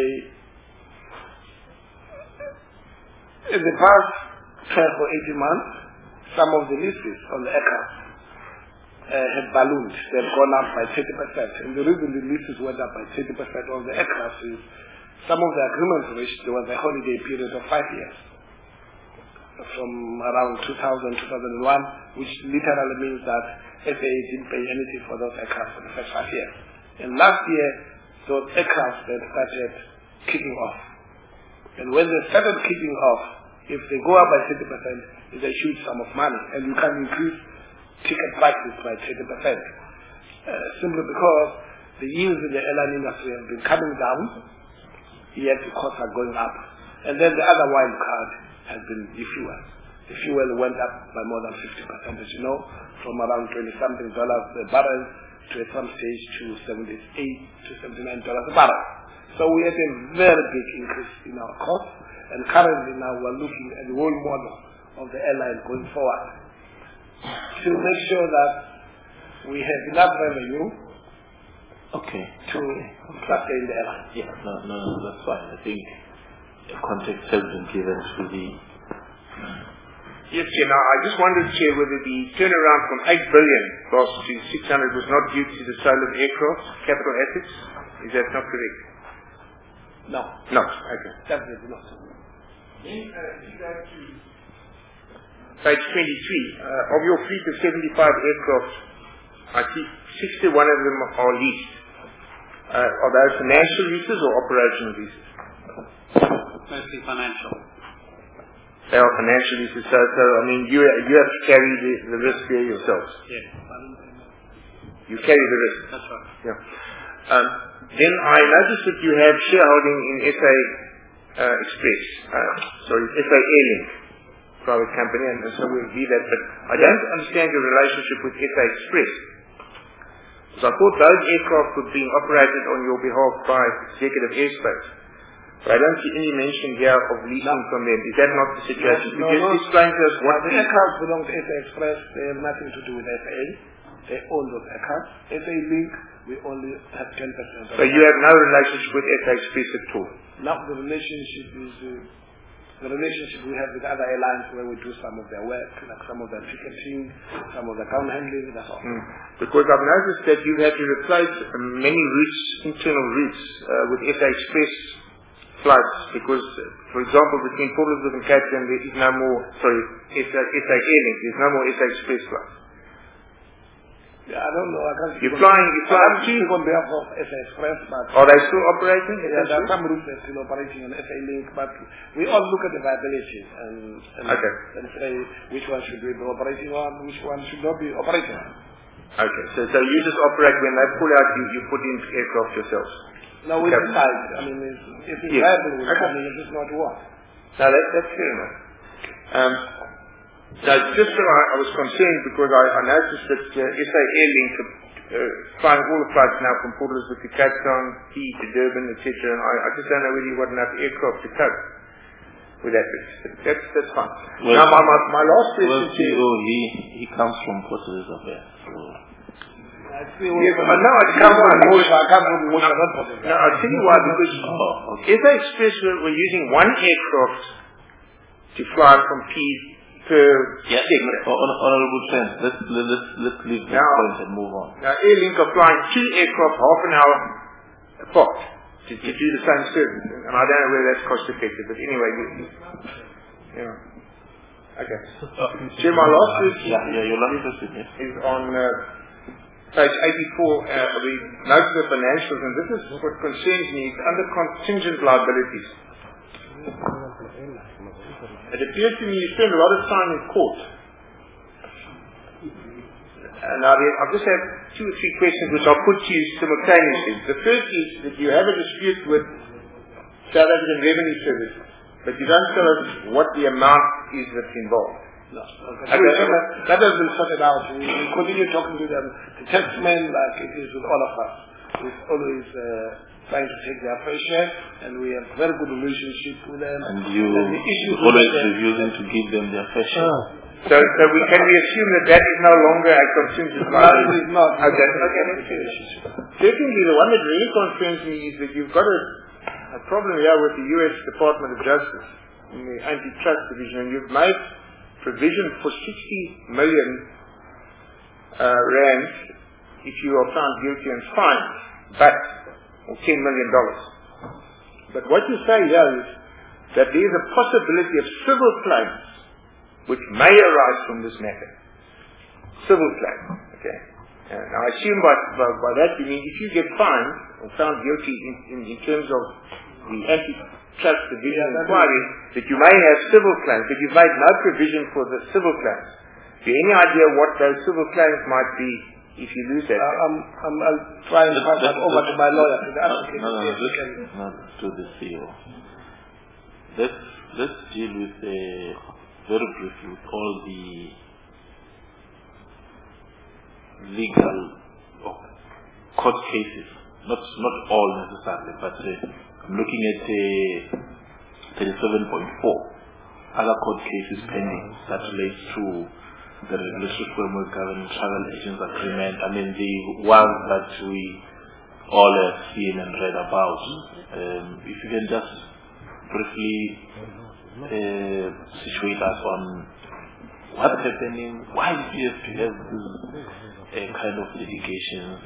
in the past 12 or 18 months, some of the leases on the aircraft have ballooned. They've gone up by 30%. And the reason the leases went up by 30% on the aircraft is some of the agreements reached, there was a holiday period of 5 years. From around 2000, 2001, which literally means that FAA didn't pay anything for those aircraft for the first 5 years. And last year, those aircraft then started kicking off. And when they started kicking off, if they go up by 30%, it's a huge sum of money. And you can increase ticket prices by 30%. Simply because the yields in the airline industry have been coming down, yet the costs are going up. And then the other wild card has been the fuel. The fuel went up by more than 50%, as you know, from around $20-something a barrel to at some stage to $78 to $79 a barrel. So we had a very big increase in our costs, and currently now we're looking at the whole model of the airline going forward to make sure that we have enough revenue to sustain the airline. Yeah, no, that's fine. I think the context has been given to the... Yes, Chair. Now, I just wondered, Chair, whether the turnaround from 8 billion loss to 600 was not due to the sale of aircraft, capital assets. Is that not correct? No. No. Okay. Definitely not. Page 23. Of your fleet of 75 aircraft, I see 61 of them are leased. Are those financial leases or operational leases? Mostly financial. They are financial leases. So I mean, you have to carry the risk there yourselves. Yes. You carry the risk. That's right. Yeah. Then I noticed that you have shareholding in SA Express. SA Airlink private company, and so we'll leave that. But I don't understand your relationship with SA Express. Because I thought those aircraft were being operated on your behalf by Executive Airspace. But I don't see any mention here of leasing from them. Is that not the situation? No, Could you explain to us what the aircraft belong to SA Express. They have nothing to do with SA. They own those aircraft. SA Link, we only have 10%. So you have no relationship with SA Express at all? Now the relationship is the relationship we have with other airlines where we do some of their work, like some of their ticketing, some of the ground handling, that's all. Because I've noticed that you've had to replace many routes, internal routes, with SA Express flights, because, for example, between Port Elizabeth and Cape Town, there is no more, SA Airlink, there's no more SA Express flights. Yeah, I don't know. I can't You're flying speak on behalf of SA Express, but... Are they still operating? Yeah, there are some routes that are still operating on SA Link, but we all look at the viability and say which one should we be operating on, which one should not be operating on. Okay, so you just operate when they pull out, you put in aircraft yourselves? No, we decide. I mean, if it's viable, we're coming, if it's not, what? No, that's fair enough. Now, just so I was concerned because I noticed that SA Airlink flying all the flights now from Port Elizabeth to Cape Town, Key to Durban, etc. And I just don't know whether you've got enough aircraft to cope with that risk. That's fine. Well, now, my last question to you... he comes from Port Elizabeth. So. Yes, but no, I can't I'll tell you why, because SA Express were using one aircraft to fly from Key per segment. Honorable Trent, let's leave this point and move on. Now, Airlink are flying 2 aircraft half an hour apart to do the same service, and I don't know whether that's cost effective, but anyway, okay. So my last question your last question is on page 84 of the notes of the financials, and this is what concerns me. It's under contingent liabilities. It appears to me you spend a lot of time in court. Now, I'll just have 2 or 3 questions which I'll put to you simultaneously. The first is that you have a dispute with South African Revenue Service, but you don't tell us what the amount is that's involved. No. Okay. That has been sorted out. We continue talking to them. The taxmen, like it is with all of us, is always trying to take their fair share, and we have very good relationship with them. And you always refusing to give them their fair share. So can we assume that is no longer a contingent liability? It is not. Okay, let's finish. Secondly, the one that really concerns me is that you've got a problem here with the U.S. Department of Justice in the antitrust division, and you've made provision for 60 million rand if you are found guilty and fined, or $10 million. But what you say here is that there is a possibility of civil claims which may arise from this matter. Civil claims, okay? Now I assume by that you mean if you get fined or found guilty in terms of the antitrust division inquiry, that you may have civil claims, but you've made no provision for the civil claims. Do you have any idea what those civil claims might be if you lose that? I'll try and pass that over to my lawyer. Not to the CEO. Let's deal with very briefly with all the legal court cases. Not all necessarily, but I'm looking at 37.4 other court cases pending that relates to the regulatory framework governing travel agents agreement. I mean the ones that we all have seen and read about. If you can just briefly situate us on what's happening, why do you have to have this kind of litigations,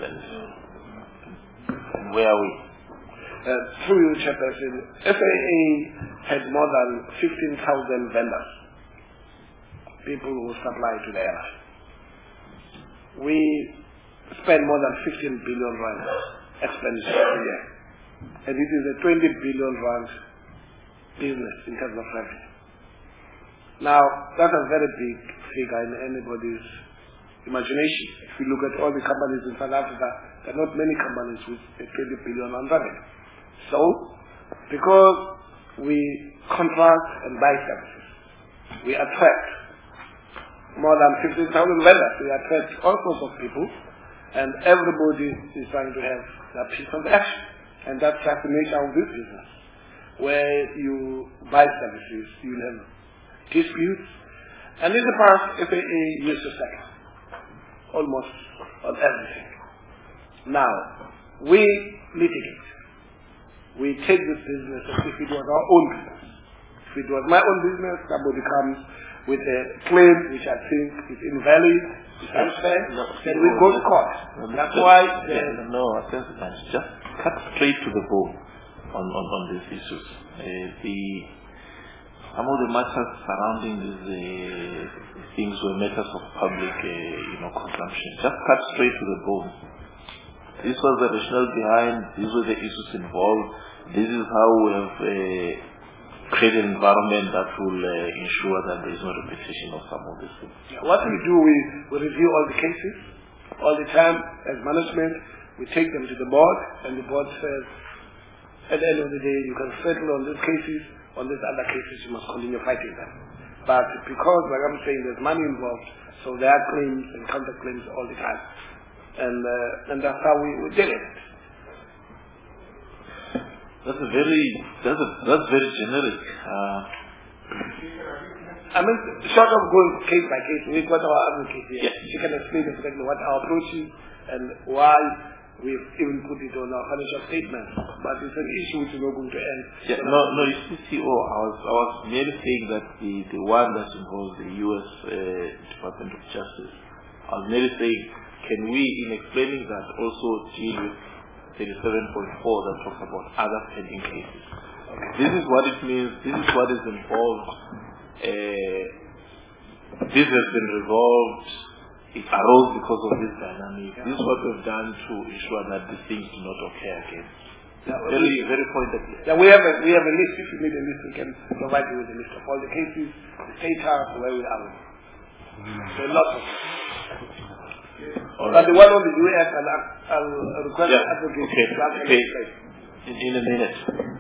and where are we? Through you, Chairperson, FAA had more than 15,000 vendors, people who supply to the airline. We spend more than 15 billion rand expenditure every year, and it is a 20 billion rand business in terms of revenue. Now, that's a very big figure in anybody's imagination. If you look at all the companies in South Africa, there are not many companies with a 20 billion rand revenue. So, because we contract and buy services, we attract more than 15,000 vendors. We attract all sorts of people, and everybody is trying to have their piece of action. And that's just the nature of this business. Where you buy services, you have disputes, and in the past, FAA used to settle almost on everything. Now, we litigate. We take this business as if it was our own business. If it was my own business, somebody comes with a claim which I think is invalid, is unfair, then we go to court. That's why... just cut straight to the bone on these issues. Some of the matters surrounding these things were matters of public consumption. Just cut straight to the bone. This was the rationale behind, these were the issues involved. This is how we have created an environment that will ensure that there is no repetition of some of these things. What we do, we review all the cases all the time as management. We take them to the board, and the board says, at the end of the day, you can settle on these cases, on these other cases, you must continue fighting them. But because, like I'm saying, there's money involved, so there are claims and counterclaims all the time. And that's how we did it. That's very generic. I mean, short of going case by case, we've got our advocate here. She can explain exactly what our approach is and why we've even put it on our financial statements. But it's an issue which is not going to end. No, you see, CEO, I was merely saying that the one that involves the U.S. Department of Justice, I was merely saying, can we, in explaining that, also deal with 37.4 that talks about other pending cases? Okay. This is what it means. This is what is involved. This has been resolved. It arose because of this dynamic. This is what we've done to ensure that these things do not occur again. Very pointedly. Yeah, we have a list. If you need a list, we can provide you with a list of all the cases, the status, where we are. So a lot of But the one on the US, I'll request the advocate to actually explain. In a minute.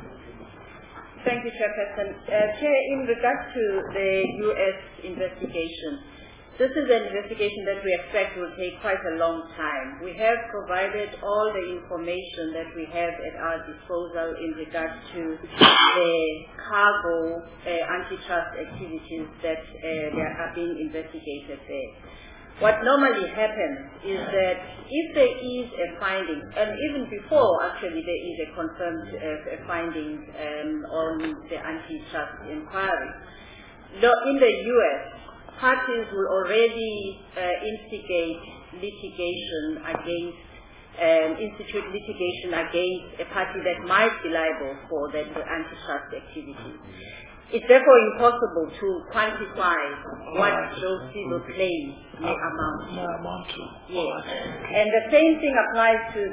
Thank you, Chairperson. Chair, in regards to the U.S. investigation, this is an investigation that we expect will take quite a long time. We have provided all the information that we have at our disposal in regards to the cargo antitrust activities that are being investigated there. What normally happens is that if there is a finding, and even before actually there is a confirmed finding on the antitrust inquiry, in the U.S., parties will already instigate litigation against, institute litigation against a party that might be liable for the antitrust activity. It's therefore impossible to quantify what those civil claims may amount to. Yes. And the same thing applies to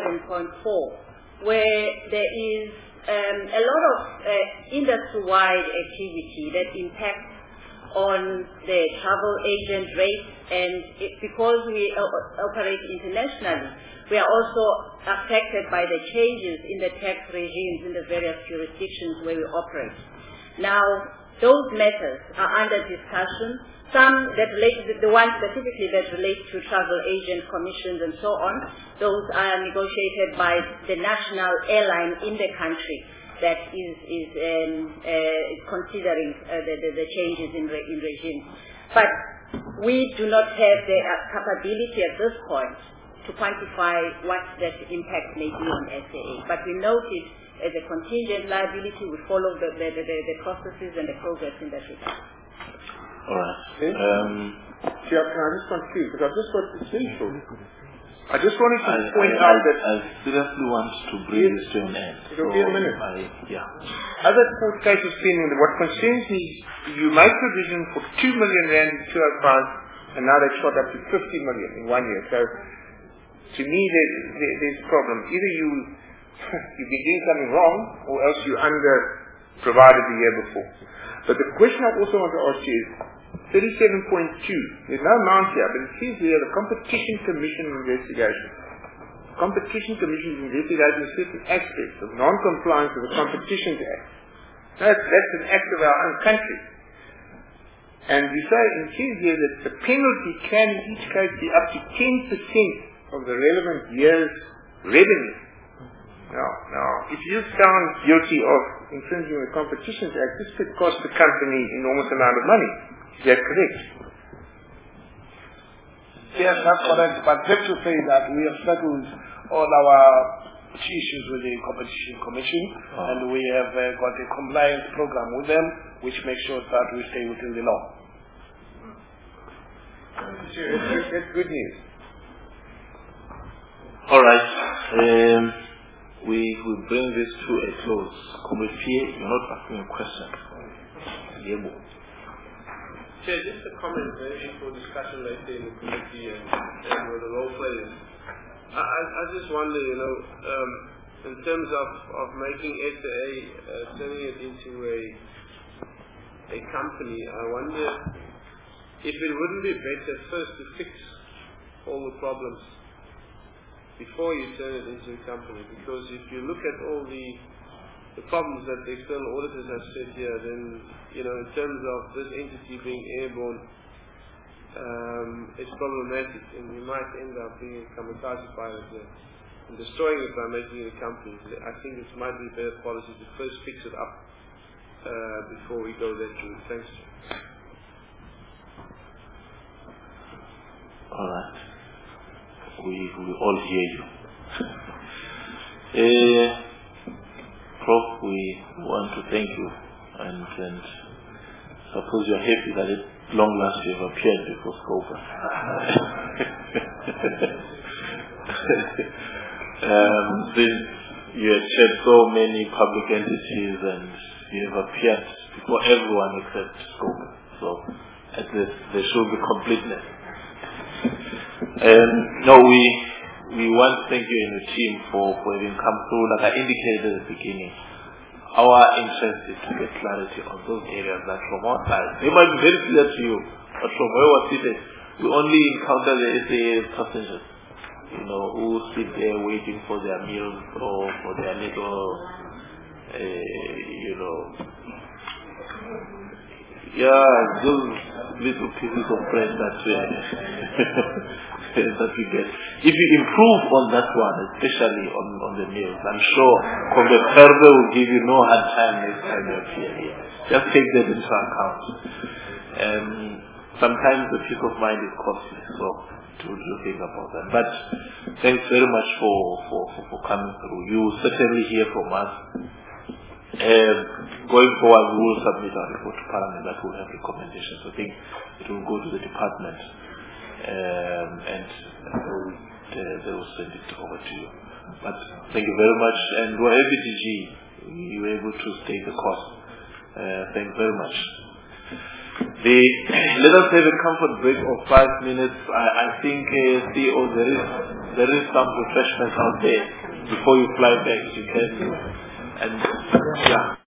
37.4, where there is a lot of industry-wide activity that impacts on the travel agent rates, and because we operate internationally, we are also affected by the changes in the tax regimes in the various jurisdictions where we operate. Now, those matters are under discussion. Some that relate, the ones specifically that relate to travel agent commissions and so on, those are negotiated by the national airline in the country that is considering the changes in regime. But we do not have the capability at this point to quantify what that impact may be on SAA. But we note it as a contingent liability. We follow the processes and the progress in that regard. All right. Chair, can I just conclude? Because I've just got this very short. I just wanted to point out that I seriously want to bring this to an end. It'll be a minute. Other court cases pending, what concerns me, you made provision for 2 million rand in 2005, and now they've shot up to 50 million in 1 year. So, to me, there's a problem. Either you've been doing something wrong, or else you under-provided the year before. But the question I also want to ask you is, 37.2, there's no amount here, but it says here the Competition Commission investigation. Competition Commission is investigating certain aspects of non-compliance with the Competition Act. That's an act of our own country. And we say, it says here that the penalty can in each case be up to 10% of the relevant year's revenue. Now, if you're found guilty of infringing the Competition Act, this could cost the company an enormous amount of money. Is that correct? Yes, that's correct. But just to say that we have settled all our issues with the Competition Commission, and we have got a compliance program with them, which makes sure that we stay within the law. That's good news. All right. We will bring this to a close. Comrade Pierre, you're not asking a question. Chair, just a comment maybe for discussion later in the committee and with the role players. I just wonder, in terms of making SAA, turning it into a company, I wonder if it wouldn't be better first to fix all the problems before you turn it into a company. Because if you look at all the problems that the external auditors have said here, then, in terms of this entity being airborne, it's problematic, and we might end up being a kamikaze pilot here and destroying it by making it a company. I think it might be a better policy to first fix it up before we go that route. Thanks. All right. We all hear you. Prof, we want to thank you, and suppose you're happy that at long last you have appeared before SCOPA. Since you have chaired so many public entities and you have appeared before everyone except SCOPA, so at least there should be completeness. No, we want to thank you and your team for having come through. Like I indicated at the beginning, our interest is to get clarity on those areas that from our side, they might be very clear to you, but from where we're seated, We only encounter the SA passengers, who sit there waiting for their meals or for their little, those little pieces of bread that that we get. If you improve on that one, especially on the meals, I'm sure Comrade Ferber will give you no hard time next time you appear here. Just take that into account. Sometimes the peace of mind is costly, so to think about that. But thanks very much for coming through. You will certainly hear from us. Going forward, we will submit our report to Parliament that will have recommendations. I think it will go to the department, and they will send it over to you. But thank you very much, and we're FBTG. You were able to state the cost. Thank you very much. Let us have a comfort break of 5 minutes. I think, CEO, there is some refreshments out there before you fly back. You can, and yeah.